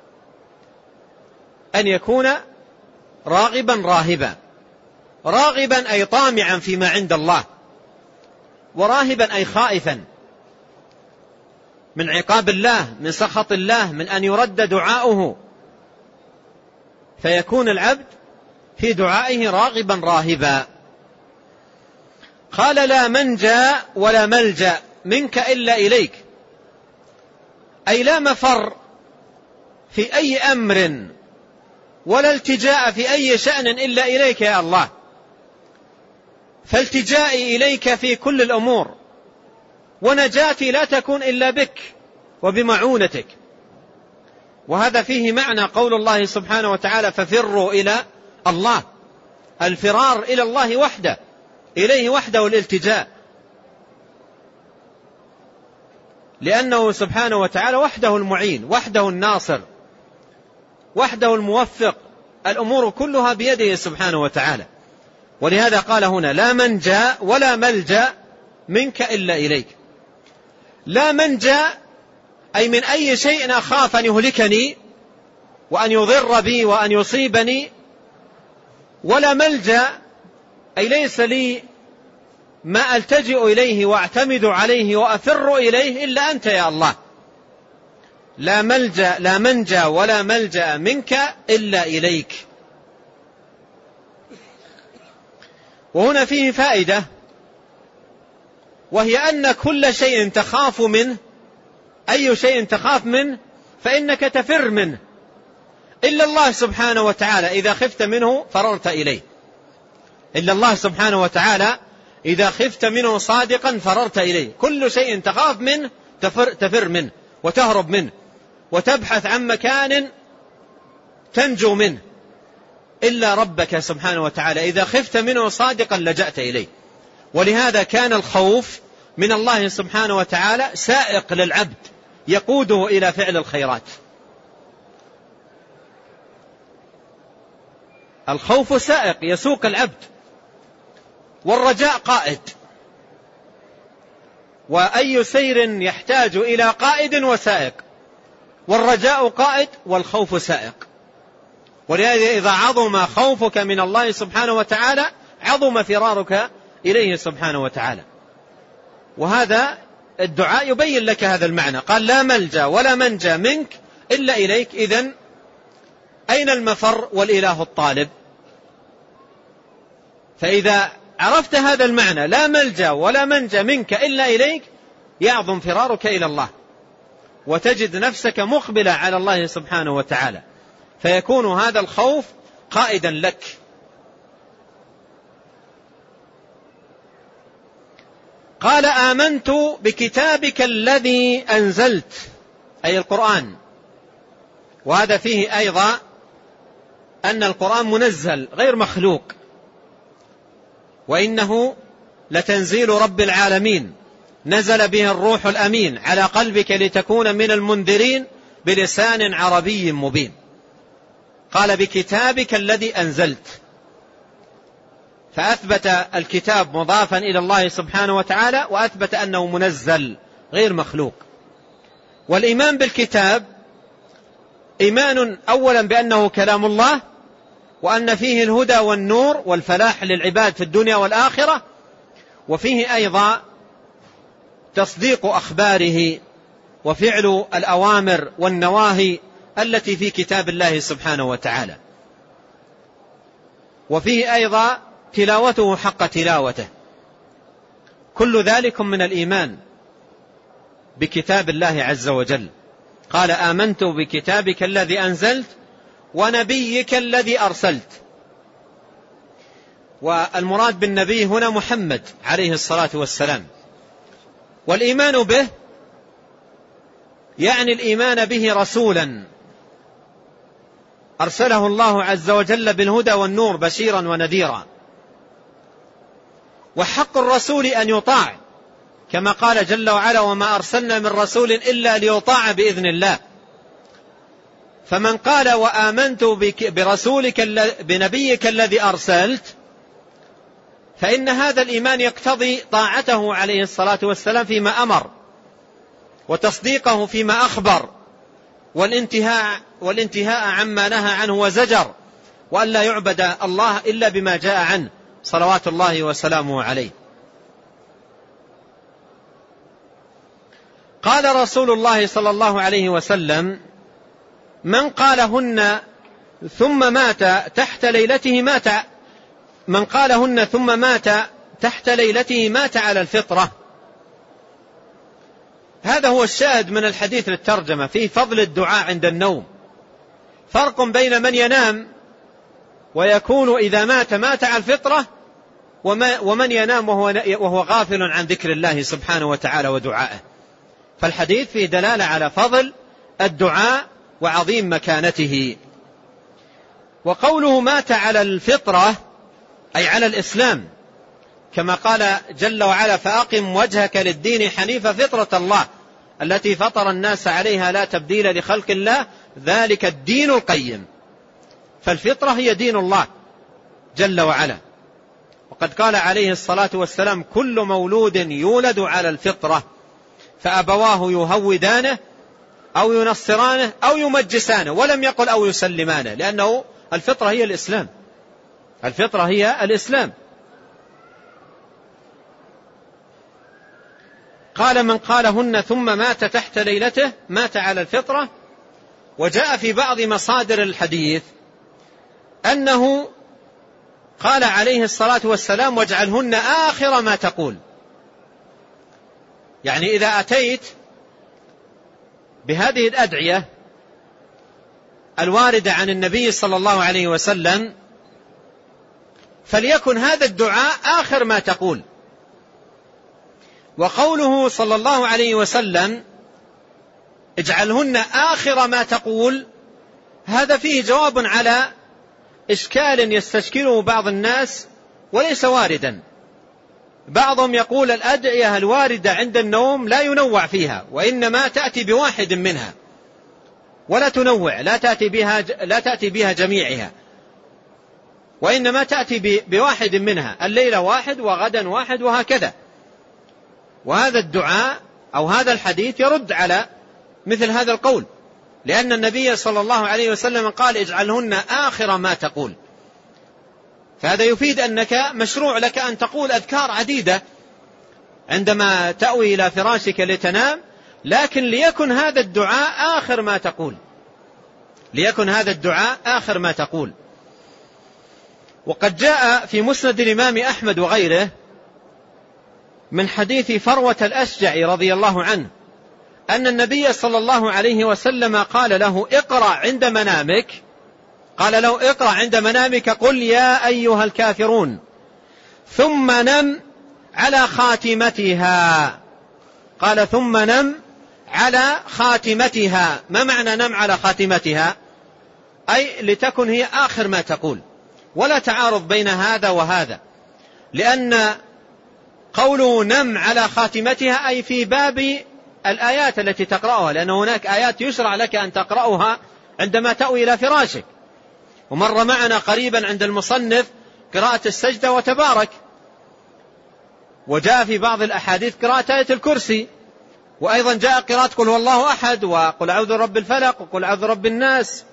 أن يكون راغبا راهبا. راغبا أي طامعا فيما عند الله، وراهبا أي خائفا من عقاب الله، من سخط الله، من أن يرد دعاؤه، فيكون العبد في دعائه راغبا راهبا. قال لا منجا ولا ملجأ منك إلا إليك، أي لا مفر في أي أمر ولا التجاء في أي شأن إلا إليك يا الله، فالتجائي إليك في كل الأمور، ونجاتي لا تكون إلا بك وبمعونتك. وهذا فيه معنى قول الله سبحانه وتعالى ففروا إلى الله، الفرار إلى الله وحده، إليه وحده الالتجاء، لأنه سبحانه وتعالى وحده المعين، وحده الناصر، وحده الموفق، الأمور كلها بيده سبحانه وتعالى. ولهذا قال هنا لا منجا ولا ملجأ منك إلا إليك. لا منجا أي من أي شيء أخاف أن يهلكني وأن يضر بي وأن يصيبني، ولا ملجأ أي ليس لي ما ألتجئ إليه وأعتمد عليه وأفر إليه إلا أنت يا الله. لا منجا ولا ملجأ منك إلا إليك. وهنا فيه فائدة، وهي أن كل شيء تخاف منه، أي شيء تخاف منه فإنك تفر منه، إلا الله سبحانه وتعالى إذا خفت منه فررت إليه. إلا الله سبحانه وتعالى إذا خفت منه صادقا فررت إليه. كل شيء تخاف منه تفر منه وتهرب منه وتبحث عن مكان تنجو منه، إلا ربك سبحانه وتعالى إذا خفت منه صادقا لجأت إليه. ولهذا كان الخوف من الله سبحانه وتعالى سائق للعبد يقوده إلى فعل الخيرات. الخوف سائق يسوق العبد، والرجاء قائد، وأي سير يحتاج إلى قائد وسائق، والرجاء قائد والخوف سائق. ولهذا إذا عظم خوفك من الله سبحانه وتعالى عظم فرارك إليه سبحانه وتعالى. وهذا الدعاء يبين لك هذا المعنى. قال لا ملجأ ولا منجى منك إلا إليك. إذن أين المفر والإله الطالب؟ فإذا عرفت هذا المعنى لا ملجأ ولا منجى منك إلا إليك يعظم فرارك إلى الله، وتجد نفسك مقبلة على الله سبحانه وتعالى، فيكون هذا الخوف قائدا لك. قال آمنت بكتابك الذي أنزلت، أي القرآن. وهذا فيه أيضا أن القرآن منزل غير مخلوق، وإنه لتنزيل رب العالمين نزل به الروح الأمين على قلبك لتكون من المنذرين بلسان عربي مبين. قال بكتابك الذي أنزلت، فأثبت الكتاب مضافا إلى الله سبحانه وتعالى، وأثبت أنه منزل غير مخلوق. والإيمان بالكتاب إيمان أولا بأنه كلام الله، وأن فيه الهدى والنور والفلاح للعباد في الدنيا والآخرة، وفيه أيضا تصديق أخباره وفعل الأوامر والنواهي التي في كتاب الله سبحانه وتعالى، وفيه أيضا تلاوته حق تلاوته. كل ذلك من الإيمان بكتاب الله عز وجل. قال آمنت بكتابك الذي أنزلت ونبيك الذي أرسلت. والمراد بالنبي هنا محمد عليه الصلاة والسلام. والإيمان به يعني الإيمان به رسولا أرسله الله عز وجل بالهدى والنور بشيرا ونذيرا. وحق الرسول أن يطاع، كما قال جل وعلا وما أرسلنا من رسول إلا ليطاع بإذن الله. فمن قال وآمنت برسولك بنبيك الذي أرسلت، فإن هذا الإيمان يقتضي طاعته عليه الصلاة والسلام فيما أمر، وتصديقه فيما أخبر، والانتهاء عما نهى عنه وزجر، وأن لا يعبد الله إلا بما جاء عنه صلوات الله وسلامه عليه. قال رسول الله صلى الله عليه وسلم من قالهن ثم مات تحت ليلته مات، من قالهن ثم مات تحت ليلته مات على الفطرة. هذا هو الشاهد من الحديث للترجمة في فضل الدعاء عند النوم. فرق بين من ينام ويكون إذا مات مات على الفطرة، ومن ينام وهو غافل عن ذكر الله سبحانه وتعالى ودعائه. فالحديث فيه دلالة على فضل الدعاء وعظيم مكانته. وقوله مات على الفطرة أي على الإسلام، كما قال جل وعلا فأقم وجهك للدين حنيفا فطرة الله التي فطر الناس عليها لا تبديل لخلق الله ذلك الدين القيم. فالفطرة هي دين الله جل وعلا. وقد قال عليه الصلاة والسلام كل مولود يولد على الفطرة فأبواه يهودانه أو ينصرانه أو يمجسانه، ولم يقل أو يسلمانه، لأنه الفطرة هي الإسلام. الفطرة هي الإسلام. قال من قالهن ثم مات تحت ليلته مات على الفطرة. وجاء في بعض مصادر الحديث أنه قال عليه الصلاة والسلام واجعلهن آخر ما تقول، يعني إذا أتيت بهذه الأدعية الواردة عن النبي صلى الله عليه وسلم فليكن هذا الدعاء آخر ما تقول. وقوله صلى الله عليه وسلم اجعلهن آخر ما تقول، هذا فيه جواب على إشكال يستشكله بعض الناس وليس واردا. بعضهم يقول الأدعية الواردة عند النوم لا ينوع فيها، وإنما تأتي بواحد منها ولا تنوع، لا تأتي بها جميعها، وإنما تأتي بواحد منها، الليلة واحد وغدا واحد وهكذا. وهذا الدعاء أو هذا الحديث يرد على مثل هذا القول، لأن النبي صلى الله عليه وسلم قال اجعلهن آخر ما تقول. فهذا يفيد أنك مشروع لك أن تقول أذكار عديدة عندما تأوي إلى فراشك لتنام، لكن ليكن هذا الدعاء آخر ما تقول، ليكن هذا الدعاء آخر ما تقول. وقد جاء في مسند الإمام أحمد وغيره من حديث فروة الأشجعي رضي الله عنه أن النبي صلى الله عليه وسلم قال له اقرأ عند منامك، قال له اقرأ عند منامك قل يا أيها الكافرون ثم نم على خاتمتها. قال ثم نم على خاتمتها. ما معنى نم على خاتمتها؟ أي لتكن هي آخر ما تقول، ولا تعارض بين هذا وهذا، لأن قوله نم على خاتمتها أي في باب الآيات التي تقرأها، لأن هناك آيات يشرع لك أن تقرأها عندما تأوي إلى فراشك. ومر معنا قريبا عند المصنف قراءة السجدة وتبارك، وجاء في بعض الأحاديث قراءة آية الكرسي، وأيضا جاء قراءة قل هو الله أحد وقل أعوذ برب الفلق وقل أعوذ برب الناس.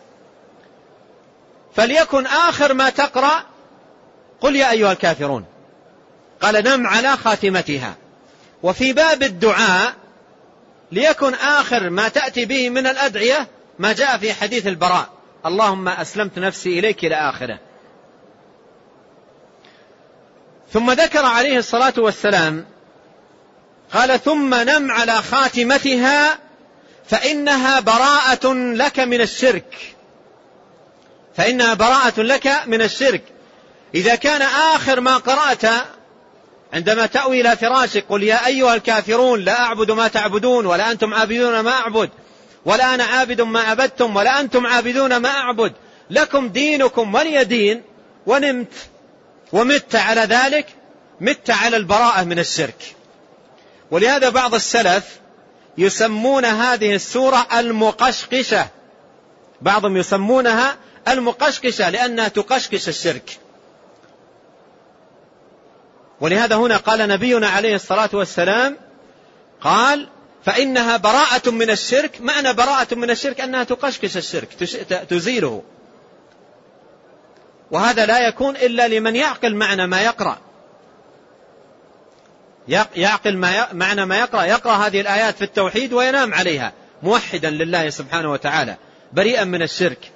فليكن آخر ما تقرأ قل يا أيها الكافرون. قال نم على خاتمتها. وفي باب الدعاء ليكن آخر ما تأتي به من الأدعية ما جاء في حديث البراء اللهم أسلمت نفسي إليك إلى آخره. ثم ذكر عليه الصلاة والسلام قال ثم نم على خاتمتها فإنها براءة لك من الشرك، فإنها براءة لك من الشرك. إذا كان آخر ما قرأت عندما تأوي إلى فراشك قل يا أيها الكافرون لا أعبد ما تعبدون ولا أنتم عابدون ما أعبد ولا أنا عابد ما عبدتم ولا أنتم عابدون ما أعبد لكم دينكم ولي دين، ونمت ومت على ذلك، مت على البراءة من الشرك. ولهذا بعض السلف يسمون هذه السورة المقشقشة، بعضهم يسمونها المقشقشة لأنها تقشقش الشرك. ولهذا هنا قال نبينا عليه الصلاة والسلام قال فإنها براءة من الشرك. معنى براءة من الشرك أنها تقشقش الشرك، تزيله. وهذا لا يكون إلا لمن يعقل معنى ما يقرأ، يعقل معنى ما يقرأ، يقرأ هذه الآيات في التوحيد وينام عليها موحدا لله سبحانه وتعالى بريئا من الشرك.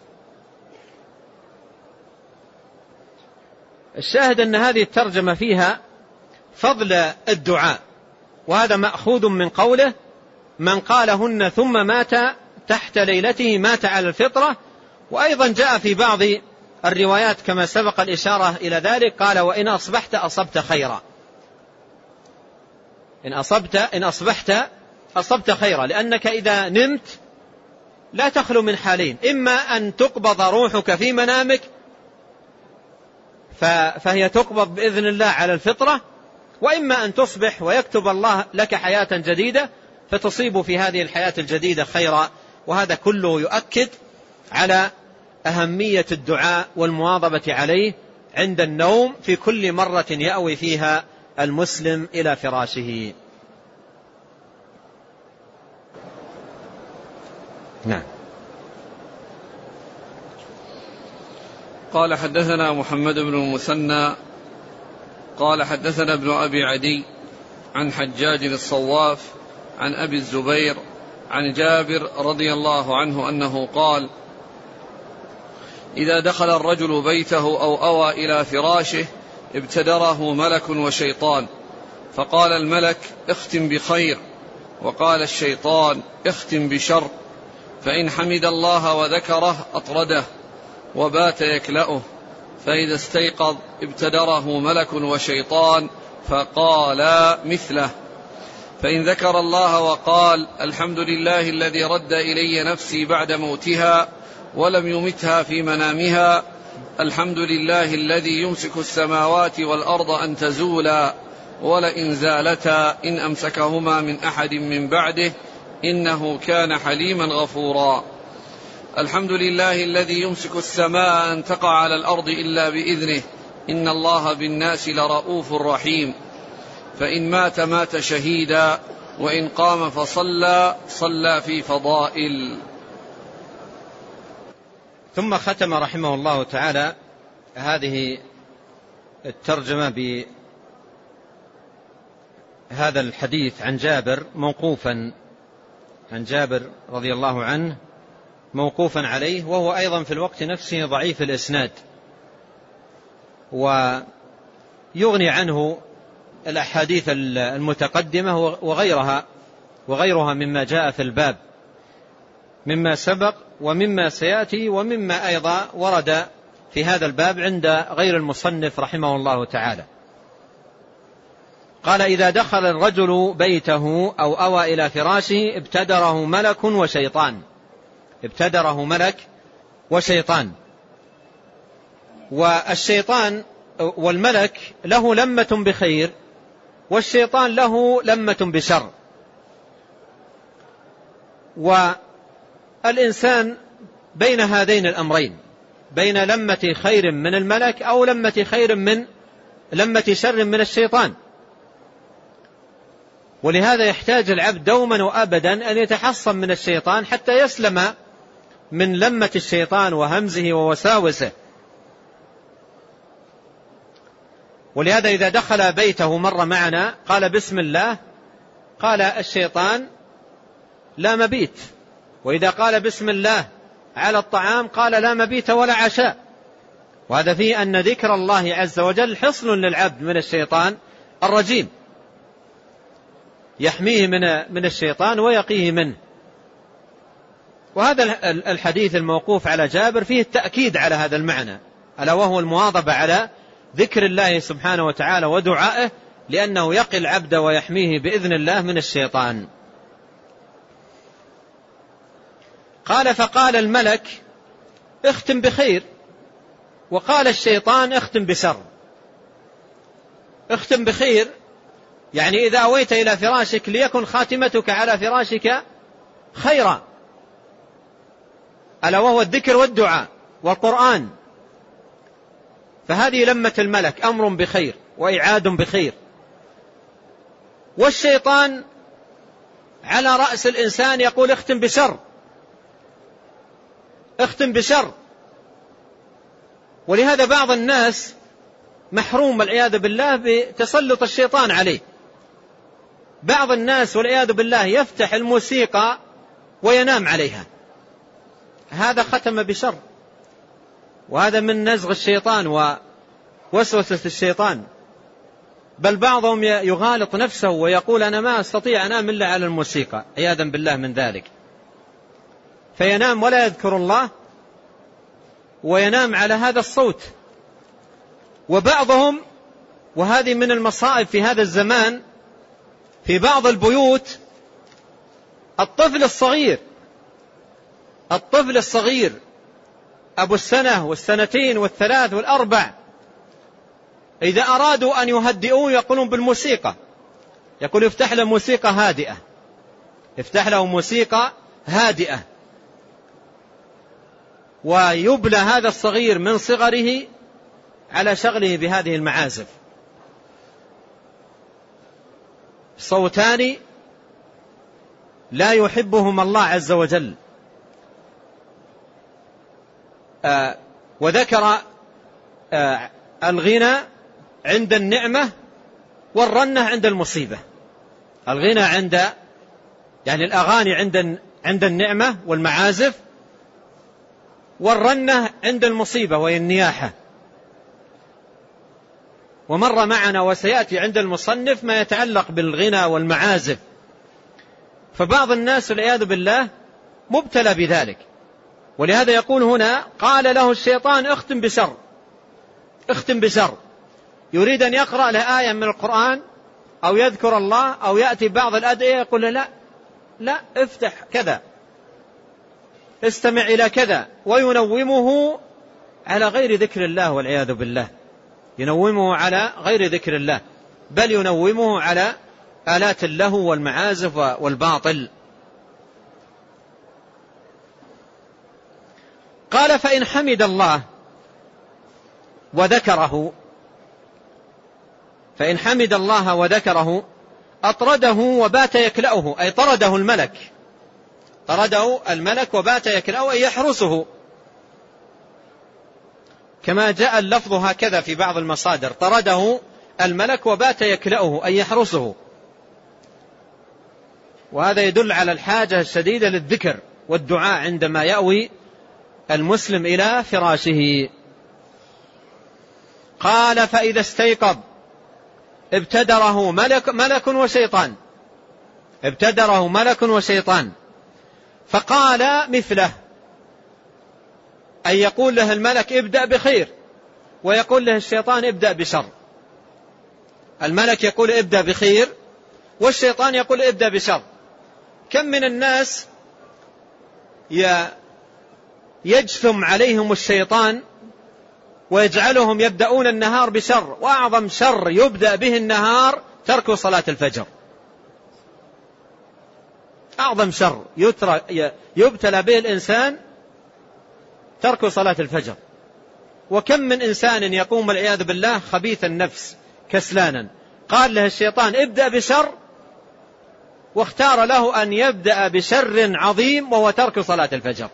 الشاهد أن هذه الترجمة فيها فضل الدعاء، وهذا مأخوذ من قوله من قالهن ثم مات تحت ليلته مات على الفطرة. وأيضا جاء في بعض الروايات كما سبق الإشارة إلى ذلك قال وإن أصبحت أصبت خيرا، إن أصبحت أصبت خيرا، لأنك إذا نمت لا تخلو من حالين، إما أن تقبض روحك في منامك فهي تقبض بإذن الله على الفطرة، وإما أن تصبح ويكتب الله لك حياة جديدة فتصيب في هذه الحياة الجديدة خيرا. وهذا كله يؤكد على أهمية الدعاء والمواظبة عليه عند النوم في كل مرة يأوي فيها المسلم إلى فراشه. نعم. قال حدثنا محمد بن المثنى قال حدثنا ابن أبي عدي عن حجاج الصواف عن أبي الزبير عن جابر رضي الله عنه أنه قال إذا دخل الرجل بيته أو أوى إلى فراشه ابتدره ملك وشيطان، فقال الملك اختم بخير، وقال الشيطان اختم بشر، فإن حمد الله وذكره أطرده وبات يكلأه، فإذا استيقظ ابتدره ملك وشيطان فقالا مثله، فإن ذكر الله وقال الحمد لله الذي رد إلي نفسي بعد موتها ولم يمتها في منامها، الحمد لله الذي يمسك السماوات والأرض أن تزولا ولئن زالتا إن أمسكهما من أحد من بعده إنه كان حليما غفورا، الحمد لله الذي يمسك السماء أن تقع على الأرض إلا بإذنه إن الله بالناس لرؤوف رحيم، فإن مات مات شهيدا وإن قام فصلى صلى في فضائل. ثم ختم رحمه الله تعالى هذه الترجمة بهذا الحديث عن جابر موقوفا، عن جابر رضي الله عنه موقوفا عليه، وهو أيضا في الوقت نفسه ضعيف الإسناد، ويغني عنه الأحاديث المتقدمة وغيرها مما جاء في الباب، مما سبق ومما سيأتي ومما أيضا ورد في هذا الباب عند غير المصنف رحمه الله تعالى. قال: إذا دخل الرجل بيته أو أوى إلى فراشه ابتدره ملك وشيطان. ابتدره ملك وشيطان. والشيطان والملك له لمة بخير، والشيطان له لمة بشر، والإنسان بين هذين الأمرين، بين لمة خير من الملك أو لمة شر من الشيطان. ولهذا يحتاج العبد دوما وأبدا أن يتحصن من الشيطان حتى يسلم من لمة الشيطان وهمزه ووساوسه. ولهذا إذا دخل بيته مر معنا قال بسم الله، قال الشيطان لا مبيت. وإذا قال بسم الله على الطعام قال لا مبيت ولا عشاء. وهذا فيه أن ذكر الله عز وجل حصن للعبد من الشيطان الرجيم، يحميه من الشيطان ويقيه منه. وهذا الحديث الموقوف على جابر فيه التأكيد على هذا المعنى، ألا وهو المواظبة على ذكر الله سبحانه وتعالى ودعائه، لأنه يقي العبد ويحميه بإذن الله من الشيطان. قال: فقال الملك اختم بخير، وقال الشيطان اختم بشر. اختم بخير يعني إذا أويت إلى فراشك ليكن خاتمتك على فراشك خيرا، ألا وهو الذكر والدعاء والقرآن. فهذه لمة الملك، أمر بخير وإعاد بخير. والشيطان على رأس الإنسان يقول اختم بشر، اختم بشر. ولهذا بعض الناس محروم والعياذ بالله بتسلط الشيطان عليه. بعض الناس والعياذ بالله يفتح الموسيقى وينام عليها، هذا ختم بشر، وهذا من نزغ الشيطان ووسوسة الشيطان. بل بعضهم يغالط نفسه ويقول أنا ما أستطيع أنام إلا على الموسيقى، عياذا بالله من ذلك، فينام ولا يذكر الله وينام على هذا الصوت. وبعضهم، وهذه من المصائب في هذا الزمان، في بعض البيوت الطفل الصغير أبو السنة والسنتين والثلاث والأربع، إذا أرادوا أن يهدئوه يقولون بالموسيقى، يقول يفتح له موسيقى هادئة، يفتح له موسيقى هادئة، ويبلى هذا الصغير من صغره على شغله بهذه المعازف. صوتان لا يحبهما الله عز وجل. وذكر الغنى عند النعمة والرنة عند المصيبة. الغنى يعني الأغاني عند النعمة والمعازف، والرنة عند المصيبة وهي النياحة. ومر معنا وسيأتي عند المصنف ما يتعلق بالغنى والمعازف. فبعض الناس والعياذ بالله مبتلى بذلك. ولهذا يقول هنا قال له الشيطان اختم بشر، اختم بشر. يريد أن يقرأ له آية من القرآن أو يذكر الله أو يأتي بعض الأدعية يقول له لا افتح كذا، استمع إلى كذا، وينومه على غير ذكر الله والعياذ بالله، ينومه على غير ذكر الله، بل ينومه على آلات اللهو والمعازف والباطل. قال فإن حمد الله وذكره، فإن حمد الله وذكره أطرده وبات يكلأه، أي طرده الملك وبات يكلأه، أي يحرسه كما جاء اللفظ هكذا في بعض المصادر: طرده الملك وبات يكلأه أي يحرسه. وهذا يدل على الحاجة الشديدة للذكر والدعاء عندما يأوي المسلم إلى فراشه. قال: فإذا استيقظ ابتدره ملك وشيطان، ابتدره ملك وشيطان، فقال مثله، أي يقول له الملك ابدأ بخير، ويقول له الشيطان ابدأ بشر. الملك يقول ابدأ بخير، والشيطان يقول ابدأ بشر. كم من الناس يجثم عليهم الشيطان ويجعلهم يبدأون النهار بشر، وأعظم شر يبدأ به النهار ترك صلاة الفجر. أعظم شر يبتلى به الإنسان ترك صلاة الفجر. وكم من إنسان يقوم والعياذ بالله خبيث النفس كسلانا، قال له الشيطان ابدأ بشر، واختار له أن يبدأ بشر عظيم وهو ترك صلاة الفجر،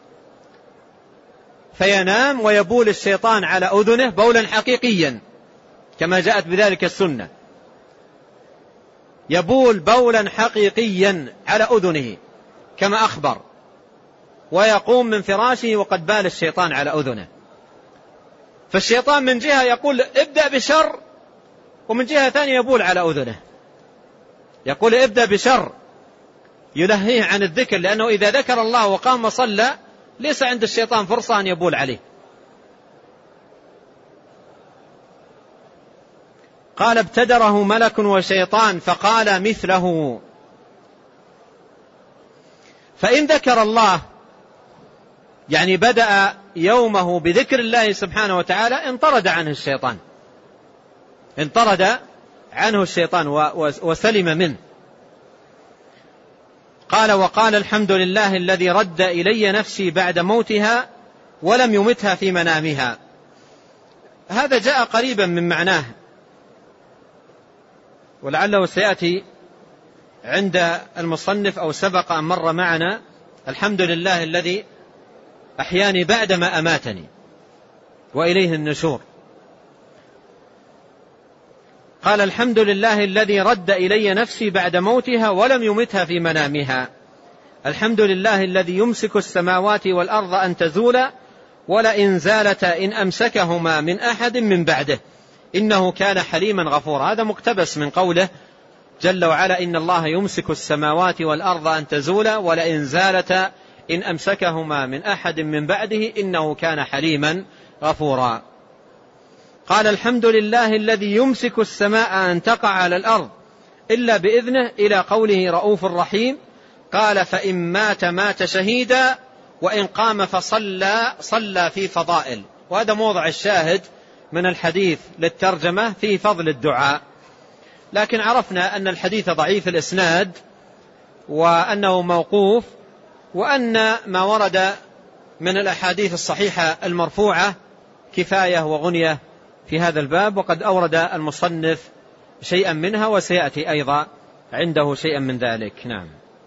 فينام ويبول الشيطان على أذنه بولا حقيقيا كما جاءت بذلك السنة، يبول بولا حقيقيا على أذنه كما أخبر، ويقوم من فراشه وقد بال الشيطان على أذنه. فالشيطان من جهة يقول ابدأ بشر، ومن جهة ثانية يبول على أذنه، يقول ابدأ بشر، يلهيه عن الذكر، لأنه إذا ذكر الله وقام وصلى ليس عند الشيطان فرصة أن يبول عليه. قال: ابتدره ملك وشيطان فقال مثله. فإن ذكر الله، يعني بدأ يومه بذكر الله سبحانه وتعالى، انطرد عنه الشيطان، انطرد عنه الشيطان وسلم منه. قال: وقال الحمد لله الذي رد إلي نفسي بعد موتها ولم يمتها في منامها. هذا جاء قريبا من معناه، ولعله سيأتي عند المصنف أو سبق أن مر معنا: الحمد لله الذي أحياني بعدما أماتني وإليه النشور. قال: الحمد لله الذي رد إلي نفسي بعد موتها ولم يمتها في منامها. الحمد لله الذي يمسك السماوات والأرض أن تزولا ولئن زالتا إن أمسكهما من أحد من بعده إنه كان حليما غفورا. هذا مقتبس من قوله جل وعلا: إن الله يمسك السماوات والأرض أن تزولا ولئن زالتا إن أمسكهما من أحد من بعده إنه كان حليما غفورا. قال: الحمد لله الذي يمسك السماء أن تقع على الأرض إلا بإذنه إلى قوله رؤوف رحيم. قال: فإن مات شهيدا وإن قام صلى في فضائل. وهذا موضع الشاهد من الحديث للترجمة في فضل الدعاء. لكن عرفنا أن الحديث ضعيف الإسناد وأنه موقوف، وأن ما ورد من الأحاديث الصحيحة المرفوعة كفاية وغنية في هذا الباب، وقد أورد المصنف شيئا منها وسيأتي أيضا عنده شيئا من ذلك. نعم.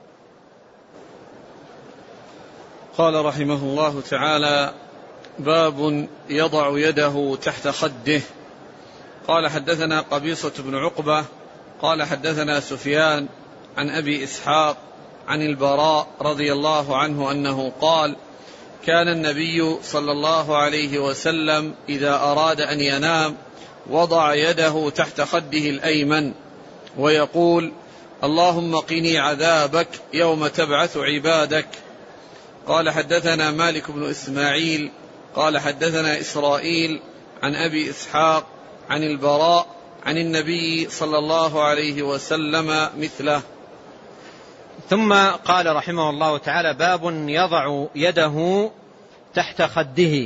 قال رحمه الله تعالى: باب يضع يده تحت خده. قال: حدثنا قبيصة بن عقبة قال: حدثنا سفيان عن أبي إسحاق عن البراء رضي الله عنه أنه قال: كان النبي صلى الله عليه وسلم إذا أراد أن ينام وضع يده تحت خده الأيمن ويقول: اللهم قني عذابك يوم تبعث عبادك. قال: حدثنا مالك بن إسماعيل قال: حدثنا إسرائيل عن أبي إسحاق عن البراء عن النبي صلى الله عليه وسلم مثله. ثم قال رحمه الله تعالى: باب يضع يده تحت خده.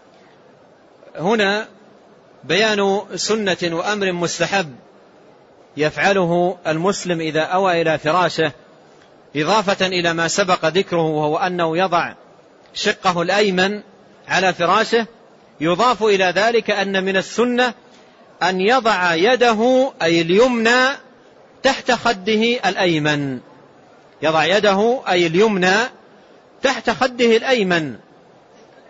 هنا بيان سنة وأمر مستحب يفعله المسلم إذا أوى إلى فراشه، إضافة إلى ما سبق ذكره، وهو أنه يضع شقه الأيمن على فراشه. يضاف إلى ذلك أن من السنة أن يضع يده أي اليمنى تحت خده الأيمن، يضع يده أي اليمنى تحت خده الأيمن.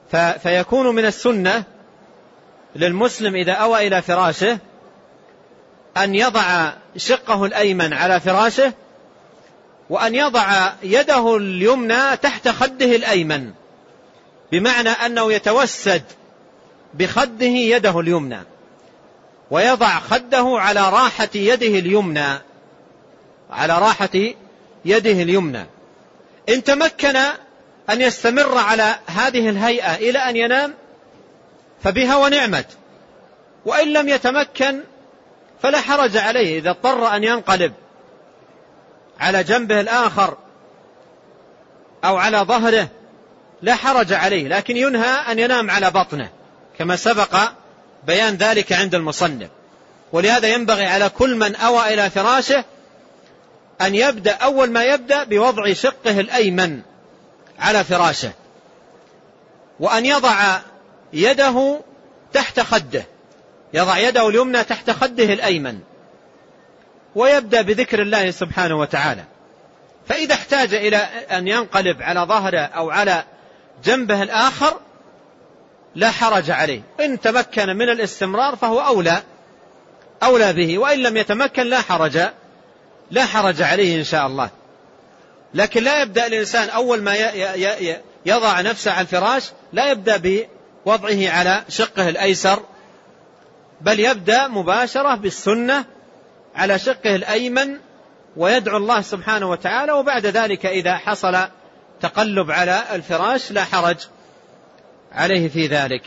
فيكون من السنة للمسلم إذا أوى إلى فراشه أن يضع شقه الأيمن على فراشه، وأن يضع يده اليمنى تحت خده الأيمن، بمعنى أنه يتوسد بخده يده اليمنى، ويضع خده على راحة يده اليمنى، على راحة يده اليمنى. إن تمكن أن يستمر على هذه الهيئة إلى أن ينام فبها ونعمت، وإن لم يتمكن فلا حرج عليه إذا اضطر أن ينقلب على جنبه الآخر أو على ظهره لا حرج عليه، لكن ينهى أن ينام على بطنه كما سبق بيان ذلك عند المصنف. ولهذا ينبغي على كل من أوى إلى فراشه أن يبدأ أول ما يبدأ بوضع شقه الأيمن على فراشه، وأن يضع يده تحت خده، يضع يده اليمنى تحت خده الأيمن، ويبدأ بذكر الله سبحانه وتعالى. فإذا احتاج إلى أن ينقلب على ظهره أو على جنبه الآخر لا حرج عليه، إن تمكن من الاستمرار فهو أولى به، وإن لم يتمكن لا حرج عليه إن شاء الله. لكن لا يبدأ الإنسان أول ما يضع نفسه على الفراش لا يبدأ بوضعه على شقه الأيسر، بل يبدأ مباشرة بالسنة على شقه الأيمن، ويدعو الله سبحانه وتعالى، وبعد ذلك إذا حصل تقلب على الفراش لا حرج عليه في ذلك.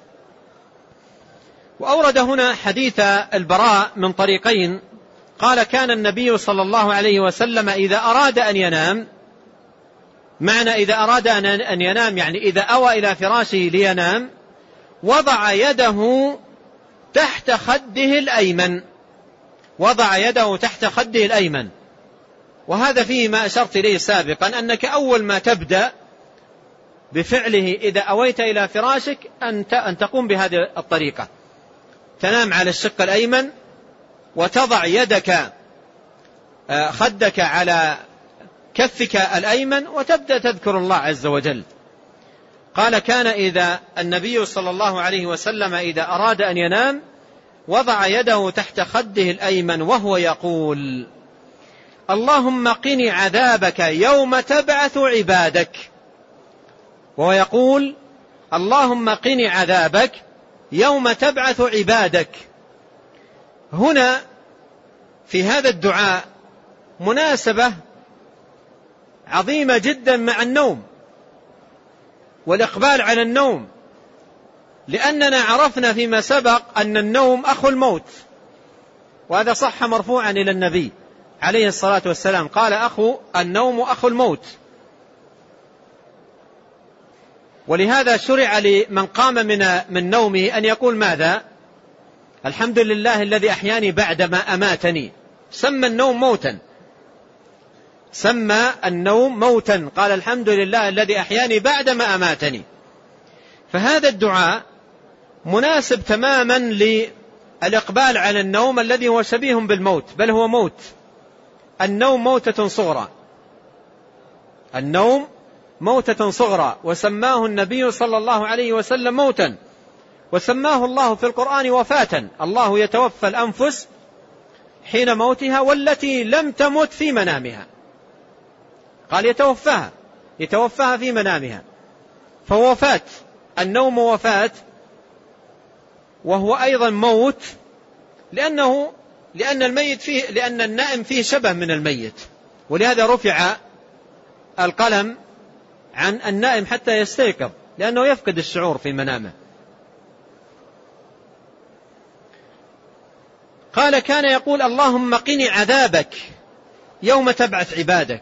وأورد هنا حديث البراء من طريقين، قال كان النبي صلى الله عليه وسلم إذا أراد أن ينام، معنى إذا أراد أن ينام يعني إذا أوى إلى فراشه لينام وضع يده تحت خده الأيمن، وضع يده تحت خده الأيمن. وهذا فيه ما أشرت إليه سابقا، أنك أول ما تبدأ بفعله إذا أويت إلى فراشك أن تقوم بهذه الطريقة، تنام على الشق الأيمن وتضع يدك خدك على كفك الأيمن وتبدأ تذكر الله عز وجل. قال كان إذا النبي صلى الله عليه وسلم إذا أراد أن ينام وضع يده تحت خده الأيمن وهو يقول اللهم قني عذابك يوم تبعث عبادك، وهو يقول اللهم قني عذابك يوم تبعث عبادك. هنا في هذا الدعاء مناسبة عظيمة جدا مع النوم والإقبال على النوم، لأننا عرفنا فيما سبق أن النوم أخو الموت، وهذا صح مرفوعا إلى النبي عليه الصلاة والسلام، قال النوم أخو الموت. ولهذا شرع لمن قام من نومه أن يقول ماذا؟ الحمد لله الذي أحياني بعدما أماتني. سمى النوم موتا، سمى النوم موتا، قال الحمد لله الذي أحياني بعدما أماتني. فهذا الدعاء مناسب تماما للإقبال على النوم الذي هو شبيه بالموت، بل هو موت. النوم موتة صغرى، النوم موتة صغرى، وسماه النبي صلى الله عليه وسلم موتا، وسماه الله في القرآن وفاة. الله يتوفى الأنفس حين موتها والتي لم تمت في منامها، قال يتوفاها في منامها، فوفاة النوم وفاة، وهو أيضا موت، لأن النائم فيه شبه من الميت، ولهذا رفع القلم عن النائم حتى يستيقظ، لأنه يفقد الشعور في منامه. قال كان يقول اللهم قني عذابك يوم تبعث عبادك.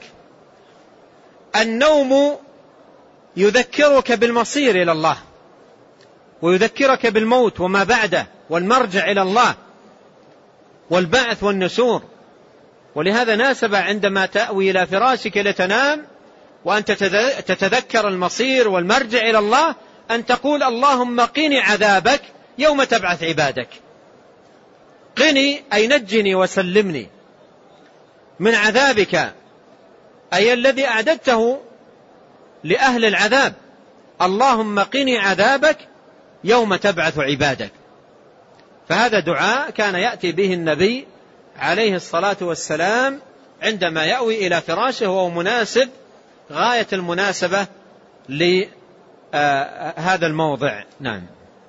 النوم يذكرك بالمصير إلى الله، ويذكرك بالموت وما بعده والمرجع إلى الله والبعث والنشور. ولهذا ناسب عندما تأوي إلى فراشك لتنام وأنت تتذكر المصير والمرجع إلى الله أن تقول اللهم قني عذابك يوم تبعث عبادك. قني أي نجني وسلمني من عذابك، أي الذي أعددته لأهل العذاب، اللهم قني عذابك يوم تبعث عبادك. فهذا دعاء كان يأتي به النبي عليه الصلاة والسلام عندما يأوي إلى فراشه، وهو مناسب غاية المناسبة لهذا الموضع. نعم.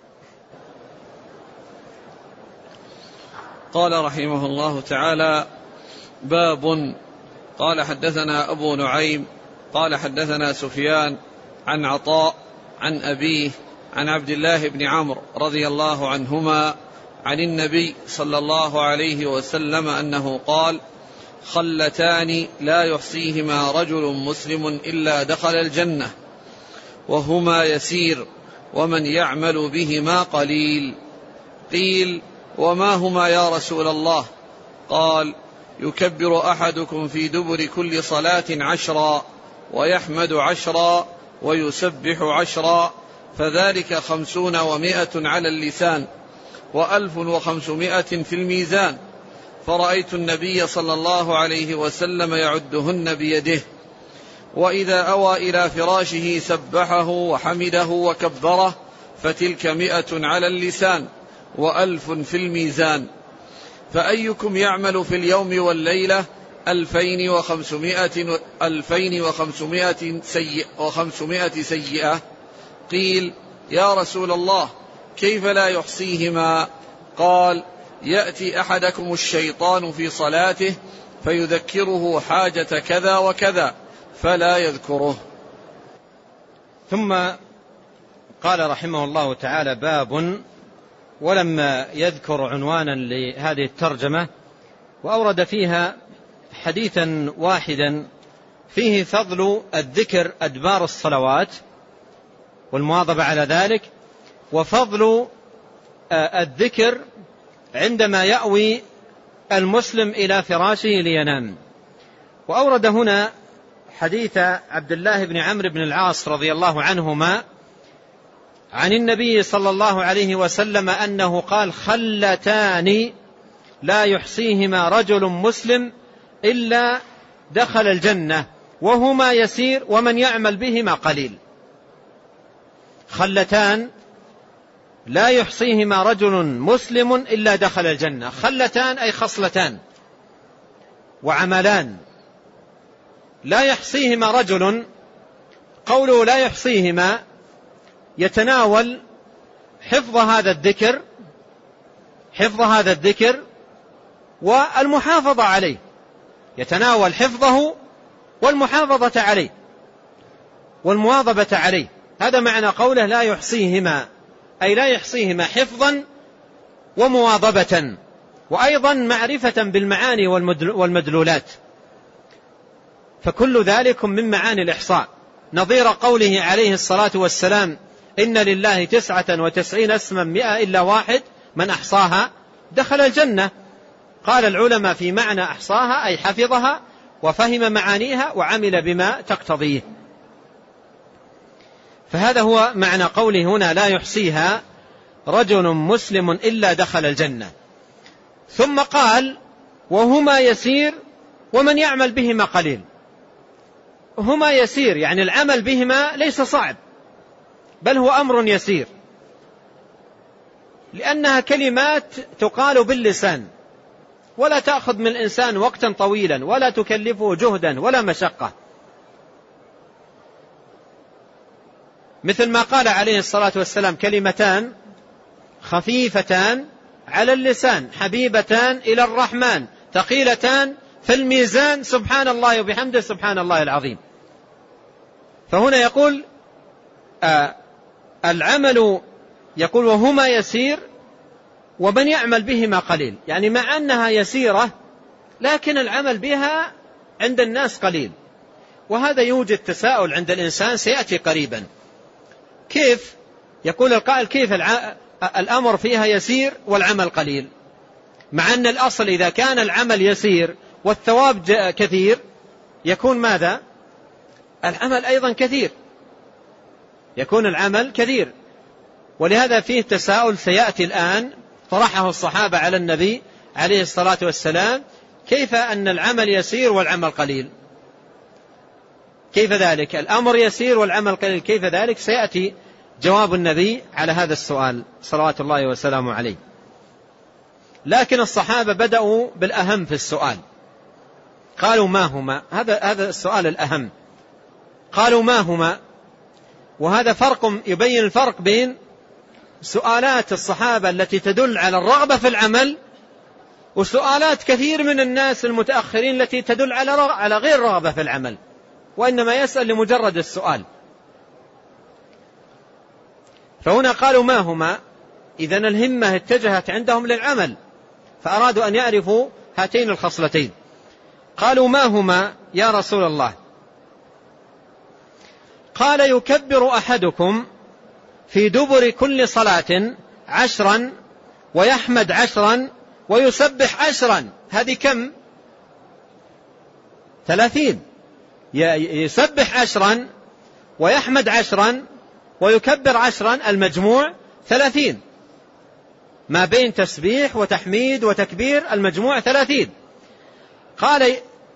قال رحمه الله تعالى: باب. قال حدثنا أبو نعيم قال حدثنا سفيان عن عطاء عن أبيه عن عبد الله بن عمرو رضي الله عنهما عن النبي صلى الله عليه وسلم أنه قال: خلتان لا يحصيهما رجل مسلم إلا دخل الجنة، وهما يسير ومن يعمل بهما قليل. قيل: وما هما يا رسول الله؟ قال: يكبر أحدكم في دبر كل صلاة 10 ويحمد 10 ويسبح 10، فذلك 50 و100 على اللسان 1500 في الميزان. فرأيت النبي صلى الله عليه وسلم يعدهن بيده، وإذا أوى إلى فراشه سبحه وحمده وكبره، فتلك 100 على اللسان و1000 في الميزان. فأيكم يعمل في اليوم والليلة 2500 سيئة؟ قيل: يا رسول الله كيف لا يحصيهما؟ قال: يأتي أحدكم الشيطان في صلاته فيذكره حاجة كذا وكذا فلا يذكره. ثم قال رحمه الله تعالى: باب. ولما يذكر عنوانا لهذه الترجمة وأورد فيها حديثا واحدا فيه فضل الذكر أدبار الصلوات والمواظبة على ذلك، وفضل الذكر عندما يأوي المسلم إلى فراشه لينام. وأورد هنا حديث عبد الله بن عمرو بن العاص رضي الله عنهما عن النبي صلى الله عليه وسلم أنه قال: خلتان لا يحصيهما رجل مسلم إلا دخل الجنة، وهما يسير ومن يعمل بهما قليل. خلتان لا يحصيهما رجل مسلم إلا دخل الجنة. خلتان أي خصلتان وعملان لا يحصيهما رجل. قوله لا يحصيهما يتناول حفظ هذا الذكر والمحافظة عليه، يتناول حفظه والمحافظة عليه والمواظبة عليه. هذا معنى قوله لا يحصيهما، أي لا يحصيهما حفظا ومواظبة، وأيضا معرفة بالمعاني والمدلولات، فكل ذلك من معاني الإحصاء. نظير قوله عليه الصلاة والسلام: إن لله 99 اسما 100 إلا واحد من أحصاها دخل الجنة. قال العلماء في معنى أحصاها أي حفظها وفهم معانيها وعمل بما تقتضيه. فهذا هو معنى قوله هنا: لا يحصيها رجل مسلم إلا دخل الجنة. ثم قال: وهما يسير ومن يعمل بهما قليل. هما يسير يعني العمل بهما ليس صعب، بل هو أمر يسير، لأنها كلمات تقال باللسان ولا تأخذ من الإنسان وقتا طويلا ولا تكلفه جهدا ولا مشقة، مثل ما قال عليه الصلاة والسلام: كلمتان خفيفتان على اللسان حبيبتان إلى الرحمن ثقيلتان في الميزان سبحان الله وبحمده سبحان الله العظيم. فهنا يقول العمل، يقول وهما يسير ومن يعمل بهما قليل، يعني مع أنها يسيرة لكن العمل بها عند الناس قليل. وهذا يوجد تساؤل عند الإنسان سيأتي قريبا: كيف يقول القائل كيف الأمر فيها يسير والعمل قليل، مع أن الأصل إذا كان العمل يسير والثواب كثير يكون ماذا؟ العمل أيضا كثير، يكون العمل كثير. ولهذا فيه تساؤل سيأتي الآن طرحه الصحابة على النبي عليه الصلاة والسلام: كيف أن العمل يسير والعمل قليل؟ كيف ذلك؟ الأمر يسير والعمل قليل، كيف ذلك؟ سيأتي جواب النبي على هذا السؤال صلوات الله وسلامه عليه. لكن الصحابة بدأوا بالأهم في السؤال، قالوا ما هما؟ هذا السؤال الأهم. قالوا ما هما؟ وهذا فرق يبين الفرق بين سؤالات الصحابة التي تدل على الرغبة في العمل وسؤالات كثير من الناس المتأخرين التي تدل على غير رغبة في العمل، وإنما يسأل لمجرد السؤال. فهنا قالوا ما هما؟ إذن الهمة اتجهت عندهم للعمل، فأرادوا أن يعرفوا هاتين الخصلتين. قالوا ما هما يا رسول الله؟ قال يكبر أحدكم في دبر كل صلاة 10 ويحمد 10 ويسبح 10. هذه كم؟ 30. يسبح 10 ويحمد 10 ويكبر 10، المجموع 30. ما بين تسبيح وتحميد وتكبير المجموع 30. قال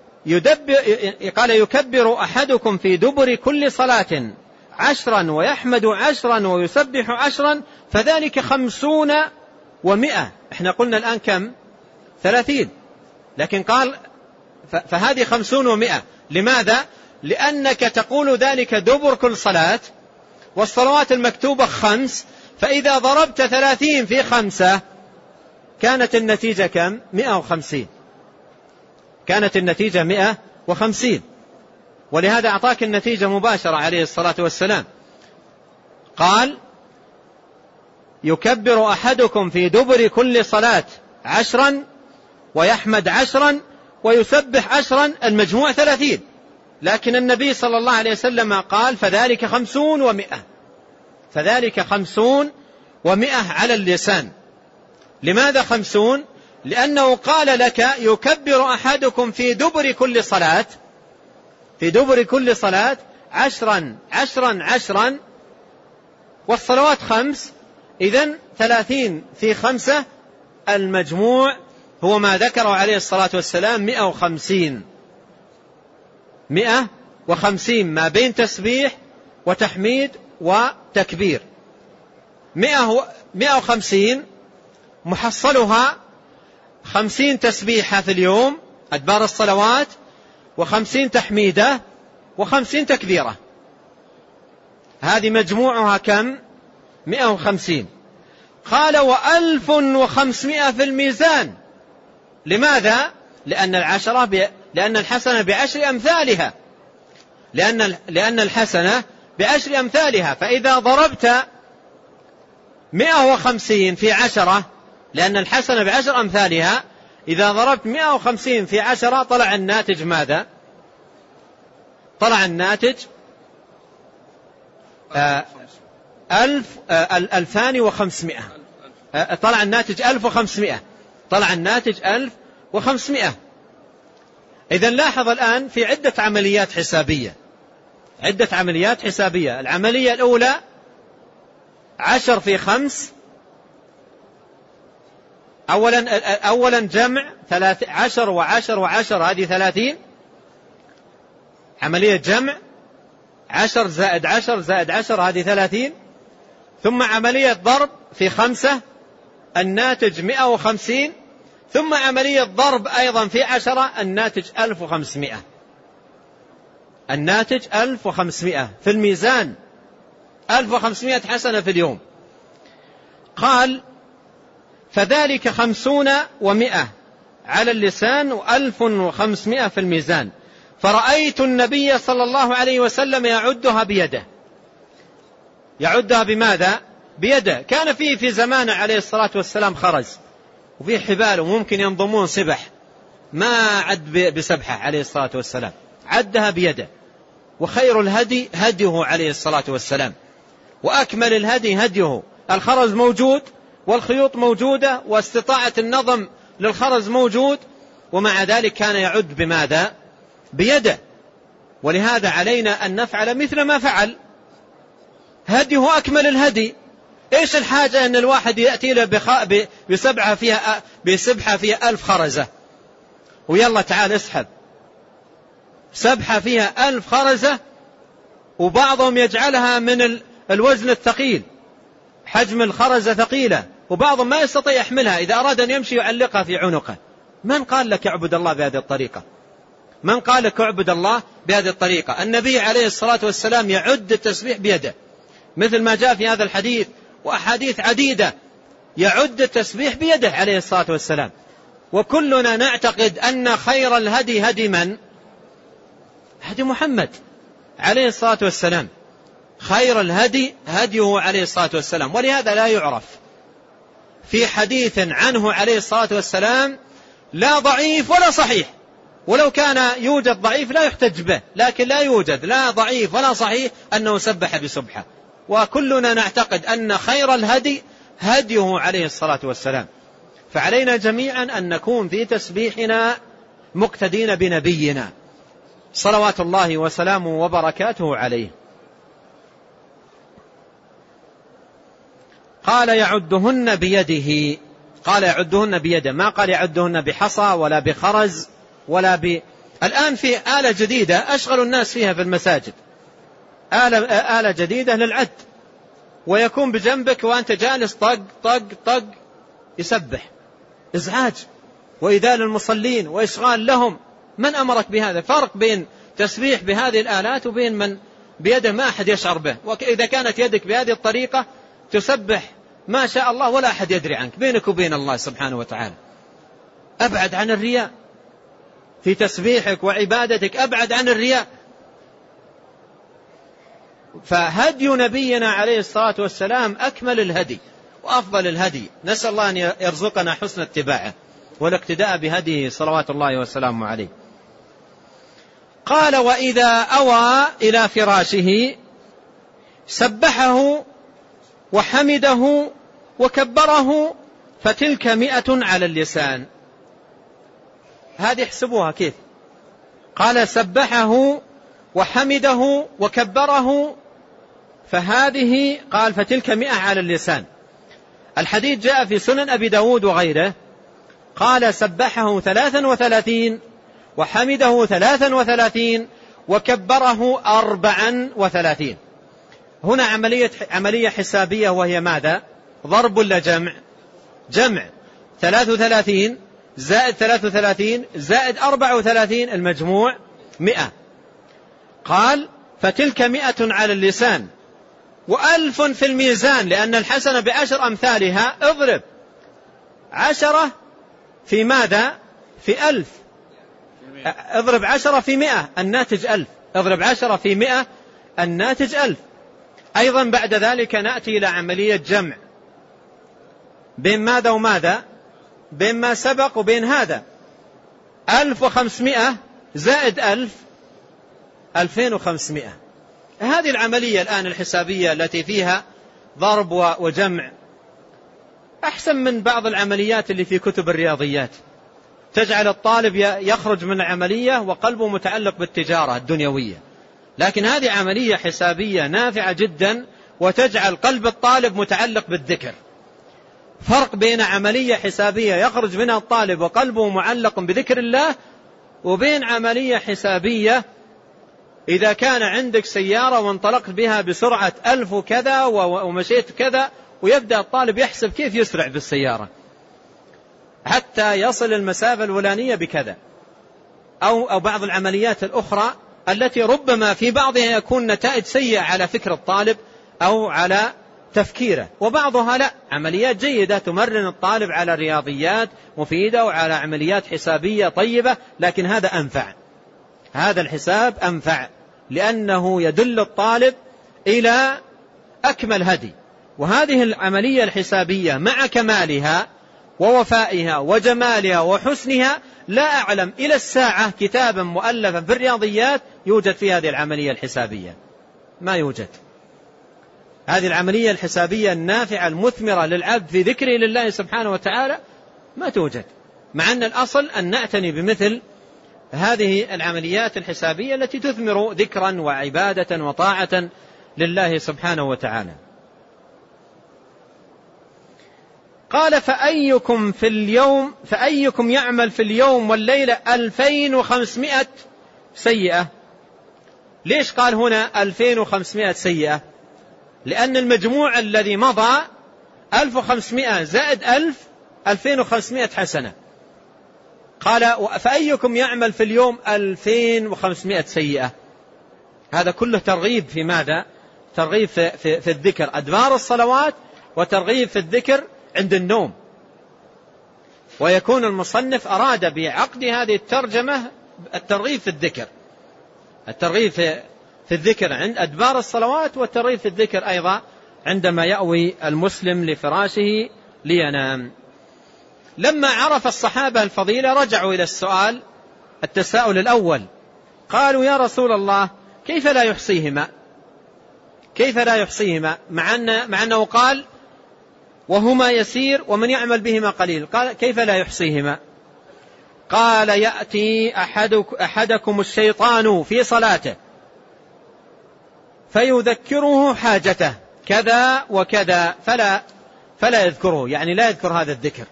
يكبر أحدكم في دبر كل صلاة 10 ويحمد 10 ويسبح 10، فذلك 50 و100. احنا قلنا الآن كم؟ 30. لكن قال فهذه 50 و100. لماذا؟ لأنك تقول ذلك دبر كل صلاة، والصلوات المكتوبة 5، فإذا ضربت 30 في 5 كانت النتيجة كم؟ 150. كانت النتيجة 150. ولهذا أعطاك النتيجة مباشرة عليه الصلاة والسلام. قال يكبر أحدكم في دبر كل صلاة 10 ويحمد 10 ويسبح 10، المجموع 30. لكن النبي صلى الله عليه وسلم قال فذلك 50 و100. فذلك 50 و100 على اللسان. لماذا 50؟ لأنه قال لك يكبر أحدكم في دبر كل صلاة، في دبر كل صلاة 10 10 10، والصلوات 5، إذن 30 في 5 المجموع هو ما ذكره عليه الصلاة والسلام 150. 150 ما بين تسبيح وتحميد وتكبير. 150 محصلها 50 تسبيحة في اليوم أدبار الصلوات، و50 تحميدة، و50 تكبيرة. هذه مجموعها كم؟ 150. قال 1500 في الميزان. لماذا؟ لأن الحسنة ب10 أمثالها. لأن الحسنة ب10 أمثالها. فإذا ضربت 150 في 10، لأن الحسنة ب10 أمثالها، إذا ضربت 150 في 10 طلع الناتج ماذا؟ طلع الناتج 2500. طلع الناتج 1500. طلع الناتج 1500. إذن لاحظ الآن في عدة عمليات حسابية. عدة عمليات حسابية. العملية الأولى 10 في 5. أولا جمع 10 و10 و10، هذه 30. عملية جمع 10 زائد 10 زائد 10، هذه 30. ثم عملية ضرب في 5، الناتج 150. ثم عملية ضرب أيضا في 10، الناتج 1500. الناتج 1500 في الميزان، 1500 حسنة في اليوم. قال فذلك 50 و100 على اللسان، و1500 في الميزان. فرأيت النبي صلى الله عليه وسلم يعدها بيده. يعدها بماذا؟ بيده. كان فيه في زمانه عليه الصلاة والسلام خرز وفيه حبال وممكن ينضمون سبح، ما عد بسبحة عليه الصلاة والسلام، عدها بيده. وخير الهدي هديه عليه الصلاة والسلام، وأكمل الهدي هديه. الخرز موجود والخيوط موجودة واستطاعة النظم للخرز موجود، ومع ذلك كان يعد بماذا؟ بيده. ولهذا علينا أن نفعل مثل ما فعل. هديه أكمل الهدي. إيش الحاجة أن الواحد يأتي له بسبحة فيها 1000 خرزة، ويلا تعال اسحب سبحة فيها 1000 خرزة وبعضهم يجعلها من الوزن الثقيل، حجم الخرزة ثقيلة، وبعضهم ما يستطيع يحملها، إذا أراد أن يمشي يعلقها في عنقه. من قال لك اعبد الله بهذه الطريقة؟ من قال لك اعبد الله بهذه الطريقة؟ النبي عليه الصلاة والسلام يعد التسبيح بيده، مثل ما جاء في هذا الحديث وأحاديث عديدة، يعد التسبيح بيده عليه الصلاة والسلام. وكلنا نعتقد أن خير الهدي هدي من؟ هدي محمد عليه الصلاة والسلام. خير الهدي هديه عليه الصلاة والسلام، ولهذا لا يعرف في حديث عنه عليه الصلاة والسلام لا ضعيف ولا صحيح، ولو كان يوجد ضعيف لا يحتج به، لكن لا يوجد لا ضعيف ولا صحيح أنه سبح بسبحة. وكلنا نعتقد أن خير الهدي هديه عليه الصلاة والسلام. فعلينا جميعا أن نكون في تسبيحنا مقتدين بنبينا صلوات الله وسلامه وبركاته عليه. قال يعدهن بيده، قال يعدهن بيده، ما قال يعدهن بحصى ولا بخرز ولا الآن في آلة جديدة أشغل الناس فيها في المساجد، آلة جديدة للعد، ويكون بجنبك وأنت جالس طق طق طق يسبح، إزعاج وإذال للمصلين وإشغال لهم. من أمرك بهذا؟ فرق بين تسبيح بهذه الآلات وبين من بيده ما أحد يشعر به. وإذا كانت يدك بهذه الطريقة تسبح ما شاء الله ولا أحد يدري عنك، بينك وبين الله سبحانه وتعالى. أبعد عن الرياء في تسبيحك وعبادتك، أبعد عن الرياء. فهدي نبينا عليه الصلاة والسلام أكمل الهدي وأفضل الهدي، نسأل الله أن يرزقنا حسن اتباعه والاقتداء بهديه صلوات الله وسلامه عليه. قال وإذا أوى إلى فراشه سبحه وحمده وكبره فتلك 100 على اللسان. هذه احسبوها كيف؟ قال سبحه وحمده وكبره، فهذه قال فتلك 100 على اللسان. الحديث جاء في سنن أبي داود وغيره، قال سبحه 33 وحمده 33 وكبره 34. هنا عملية حسابية، وهي ماذا؟ ضرب ولا جمع؟ جمع. 33 زائد 33 زائد 34 المجموع 100. قال فتلك 100 على اللسان و1000 في الميزان، لأن الحسنة ب10 أمثالها. اضرب 10 في ماذا؟ في 1000. اضرب 10 في 100 الناتج 1000. اضرب 10 في 100 الناتج 1000. أيضا بعد ذلك نأتي إلى عملية جمع بين ماذا وماذا؟ بين ما سبق وبين هذا. 1500 زائد 1000 2500. هذه العملية الآن الحسابية التي فيها ضرب وجمع أحسن من بعض العمليات اللي في كتب الرياضيات، تجعل الطالب يخرج من العملية وقلبه متعلق بالتجارة الدنيوية. لكن هذه عملية حسابية نافعة جدا وتجعل قلب الطالب متعلق بالذكر. فرق بين عملية حسابية يخرج منها الطالب وقلبه معلق بذكر الله، وبين عملية حسابية إذا كان عندك سيارة وانطلقت بها بسرعة 1000 وكذا ومشيت كذا، ويبدأ الطالب يحسب كيف يسرع بالسيارة حتى يصل المسافة الفلانية بكذا، أو بعض العمليات الأخرى التي ربما في بعضها يكون نتائج سيئة على فكر الطالب أو على تفكيره، وبعضها لا، عمليات جيدة تمرن الطالب على رياضيات مفيدة وعلى عمليات حسابية طيبة. لكن هذا أنفع، هذا الحساب أنفع، لأنه يدل الطالب إلى أكمل هدي. وهذه العملية الحسابية مع كمالها ووفائها وجمالها وحسنها لا أعلم إلى الساعة كتابا مؤلفا في الرياضيات يوجد في هذه العملية الحسابية، ما يوجد. هذه العملية الحسابية النافعة المثمرة للعبد في ذكره لله سبحانه وتعالى ما توجد، مع أن الأصل أن نعتني بمثل هذه العمليات الحسابية التي تثمر ذكرا وعبادة وطاعة لله سبحانه وتعالى. قال فأيكم يعمل في اليوم والليلة 2500 سيئة. ليش قال هنا 2500 سيئة؟ لأن المجموع الذي مضى 1500 زائد 2500 حسنة. قال فأيكم يعمل في اليوم 2500 سيئة؟ هذا كله ترغيب في ماذا؟ ترغيب في الذكر أدبار الصلوات، وترغيب في الذكر عند النوم. ويكون المصنف أراد بعقد هذه الترجمة الترغيب في الذكر، الترغيب في الذكر عند أدبار الصلوات، والترغيب في الذكر أيضا عندما يأوي المسلم لفراشه لينام. لما عرف الصحابة الفضيلة رجعوا إلى التساؤل الأول، قالوا يا رسول الله كيف لا يحصيهما؟ كيف لا يحصيهما مع أنه قال وهما يسير ومن يعمل بهما قليل؟ قال كيف لا يحصيهما؟ قال يأتي أحدكم الشيطان في صلاته فيذكره حاجته كذا وكذا فلا يذكره، يعني لا يذكر هذا الذكر،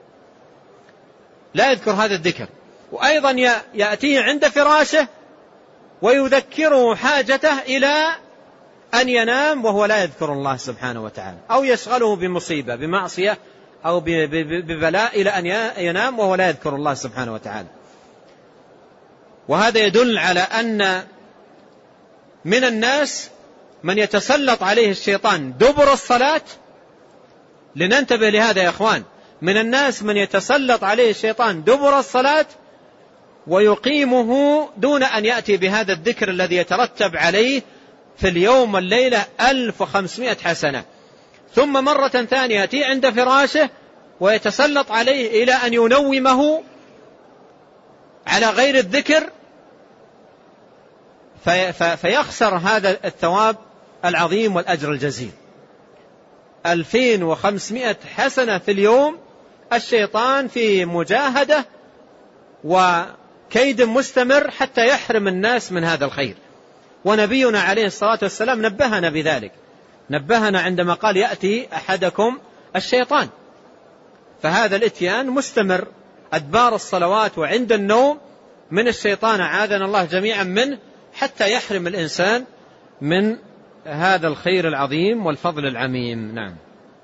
لا يذكر هذا الذكر. وأيضا يأتيه عند فراشه ويذكره حاجته إلى أن ينام وهو لا يذكر الله سبحانه وتعالى، أو يشغله بمصيبة بمعصية أو ببلاء إلى أن ينام وهو لا يذكر الله سبحانه وتعالى. وهذا يدل على أن من الناس من يتسلط عليه الشيطان دبر الصلاة. لننتبه لهذا يا أخوان، من الناس من يتسلط عليه الشيطان دبر الصلاة ويقيمه دون أن يأتي بهذا الذكر الذي يترتب عليه في اليوم والليلة 1500 حسنة. ثم مرة ثانية يأتي عند فراشه ويتسلط عليه إلى أن ينومه على غير الذكر، فيخسر هذا الثواب العظيم والأجر الجزيل. 2500 حسنة في اليوم، الشيطان في مجاهدة وكيد مستمر حتى يحرم الناس من هذا الخير. ونبينا عليه الصلاة والسلام نبهنا بذلك، نبهنا عندما قال يأتي أحدكم الشيطان. فهذا الاتيان مستمر أدبار الصلوات وعند النوم من الشيطان، عاذنا الله جميعا منه، حتى يحرم الإنسان من هذا الخير العظيم والفضل العميم. نعم.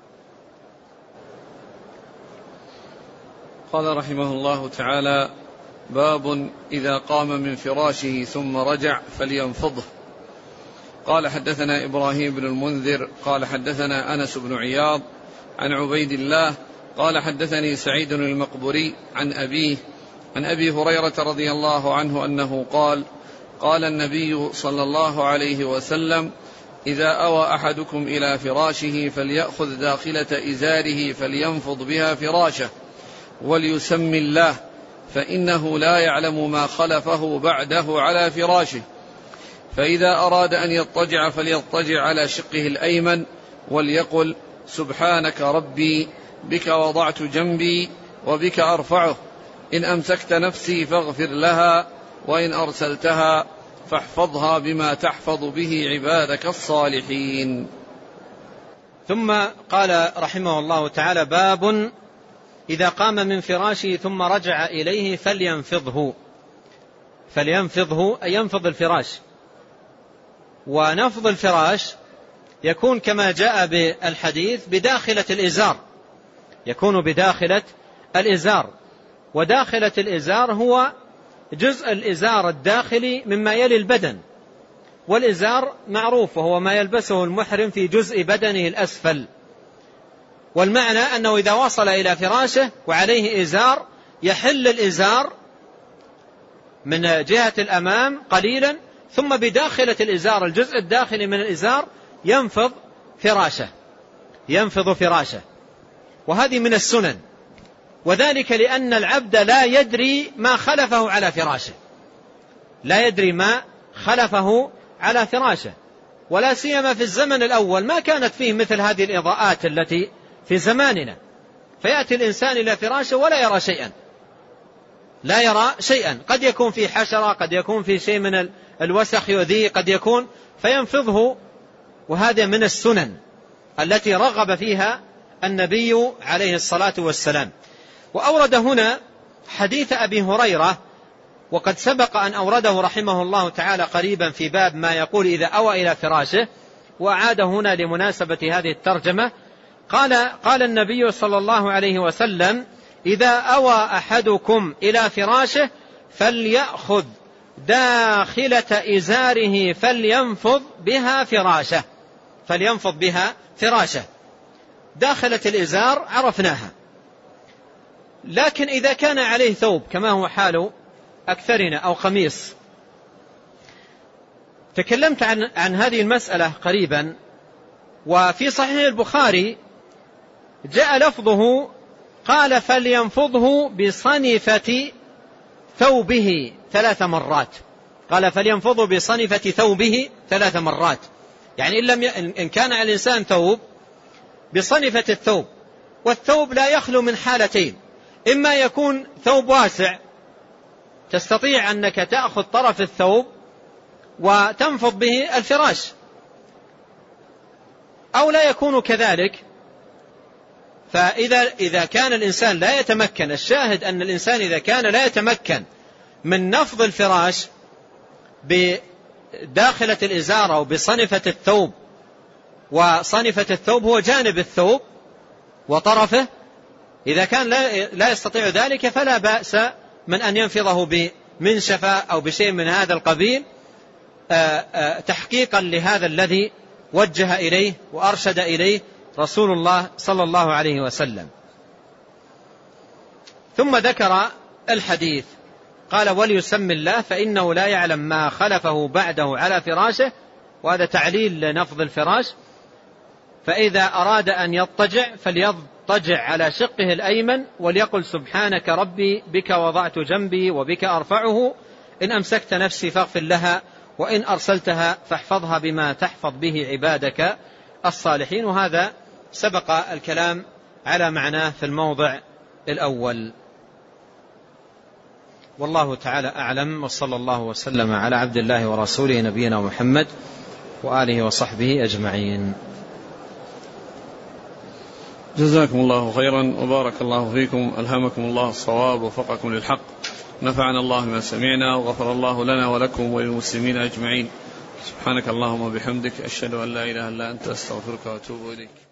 قال رحمه الله تعالى: باب إذا قام من فراشه ثم رجع فلينفضه. قال حدثنا إبراهيم بن المنذر قال حدثنا أنس بن عياض عن عبيد الله قال حدثني سعيد المقبري عن أبيه عن أبي هريرة رضي الله عنه أنه قال: قال النبي صلى الله عليه وسلم: إذا أوى أحدكم إلى فراشه فليأخذ داخلة إزاره فلينفض بها فراشه وليسمي الله، فإنه لا يعلم ما خلفه بعده على فراشه. فإذا أراد أن يضطجع فليضطجع على شقه الأيمن وليقل: سبحانك ربي بك وضعت جنبي وبك أرفعه، إن أمسكت نفسي فاغفر لها، وإن أرسلتها فاحفظها بما تحفظ به عبادك الصالحين. ثم قال رحمه الله تعالى: باب إذا قام من فراشه ثم رجع إليه فلينفضه. فلينفضه أي ينفض الفراش. ونفض الفراش يكون كما جاء بالحديث بداخلة الإزار، يكون بداخلة الإزار. وداخلة الإزار هو جزء الإزار الداخلي مما يلي البدن، والإزار معروف وهو ما يلبسه المحرم في جزء بدنه الأسفل. والمعنى أنه إذا وصل إلى فراشه وعليه إزار يحل الإزار من جهة الأمام قليلا، ثم بداخلة الإزار الجزء الداخلي من الإزار ينفض فراشه. وهذه من السنن، وذلك لأن العبد لا يدري ما خلفه على فراشه، لا يدري ما خلفه على فراشه. ولا سيما في الزمن الأول ما كانت فيه مثل هذه الإضاءات التي في زماننا، فيأتي الإنسان إلى فراشه ولا يرى شيئا، لا يرى شيئا. قد يكون في حشرة، قد يكون في شيء من الوسخ يؤذيه، قد يكون فينفضه. وهذا من السنن التي رغب فيها النبي عليه الصلاة والسلام. وأورد هنا حديث أبي هريرة وقد سبق أن أورده رحمه الله تعالى قريبا في باب ما يقول إذا أوى إلى فراشه، وأعاد هنا لمناسبة هذه الترجمة. قال النبي صلى الله عليه وسلم: إذا أوى أحدكم إلى فراشه فليأخذ داخلة إزاره فلينفض بها فراشه. داخلة الإزار عرفناها، لكن إذا كان عليه ثوب كما هو حال أكثرنا أو قميص، تكلمت عن هذه المسألة قريبا. وفي صحيح البخاري جاء لفظه قال: فلينفضه بصنفة ثوبه 3 مرات. قال: فلينفضه بصنفة ثوبه 3 مرات، يعني إن كان على الإنسان ثوب بصنفة الثوب. والثوب لا يخلو من حالتين: إما يكون ثوب واسع تستطيع أنك تأخذ طرف الثوب وتنفض به الفراش، أو لا يكون كذلك. فإذا كان الإنسان لا يتمكن، الشاهد أن الإنسان إذا كان لا يتمكن من نفض الفراش بداخلة الإزار أو بصنفة الثوب، وصنفة الثوب هو جانب الثوب وطرفه، إذا كان لا يستطيع ذلك فلا بأس من أن ينفضه بمنشفة أو بشيء من هذا القبيل، تحقيقا لهذا الذي وجه إليه وأرشد إليه رسول الله صلى الله عليه وسلم. ثم ذكر الحديث، قال: وليسم الله فإنه لا يعلم ما خلفه بعده على فراشه. وهذا تعليل لنفض الفراش. فإذا أراد أن يضطجع فليضطجع على شقه الأيمن وليقل: سبحانك ربي بك وضعت جنبي وبك أرفعه، إن أمسكت نفسي فاغفر لها، وإن أرسلتها فاحفظها بما تحفظ به عبادك الصالحين. وهذا سبق الكلام على معناه في الموضع الأول. والله تعالى أعلم، وصلى الله وسلم على عبد الله ورسوله نبينا محمد وآله وصحبه أجمعين. جزاكم الله خيرا وبارك الله فيكم، ألهمكم الله الصواب ووفقكم للحق، نفعنا الله ما سمعنا، وغفر الله لنا ولكم وللمسلمين أجمعين. سبحانك اللهم وبحمدك، أشهد أن لا إله إلا أنت، أستغفرك وأتوب إليك.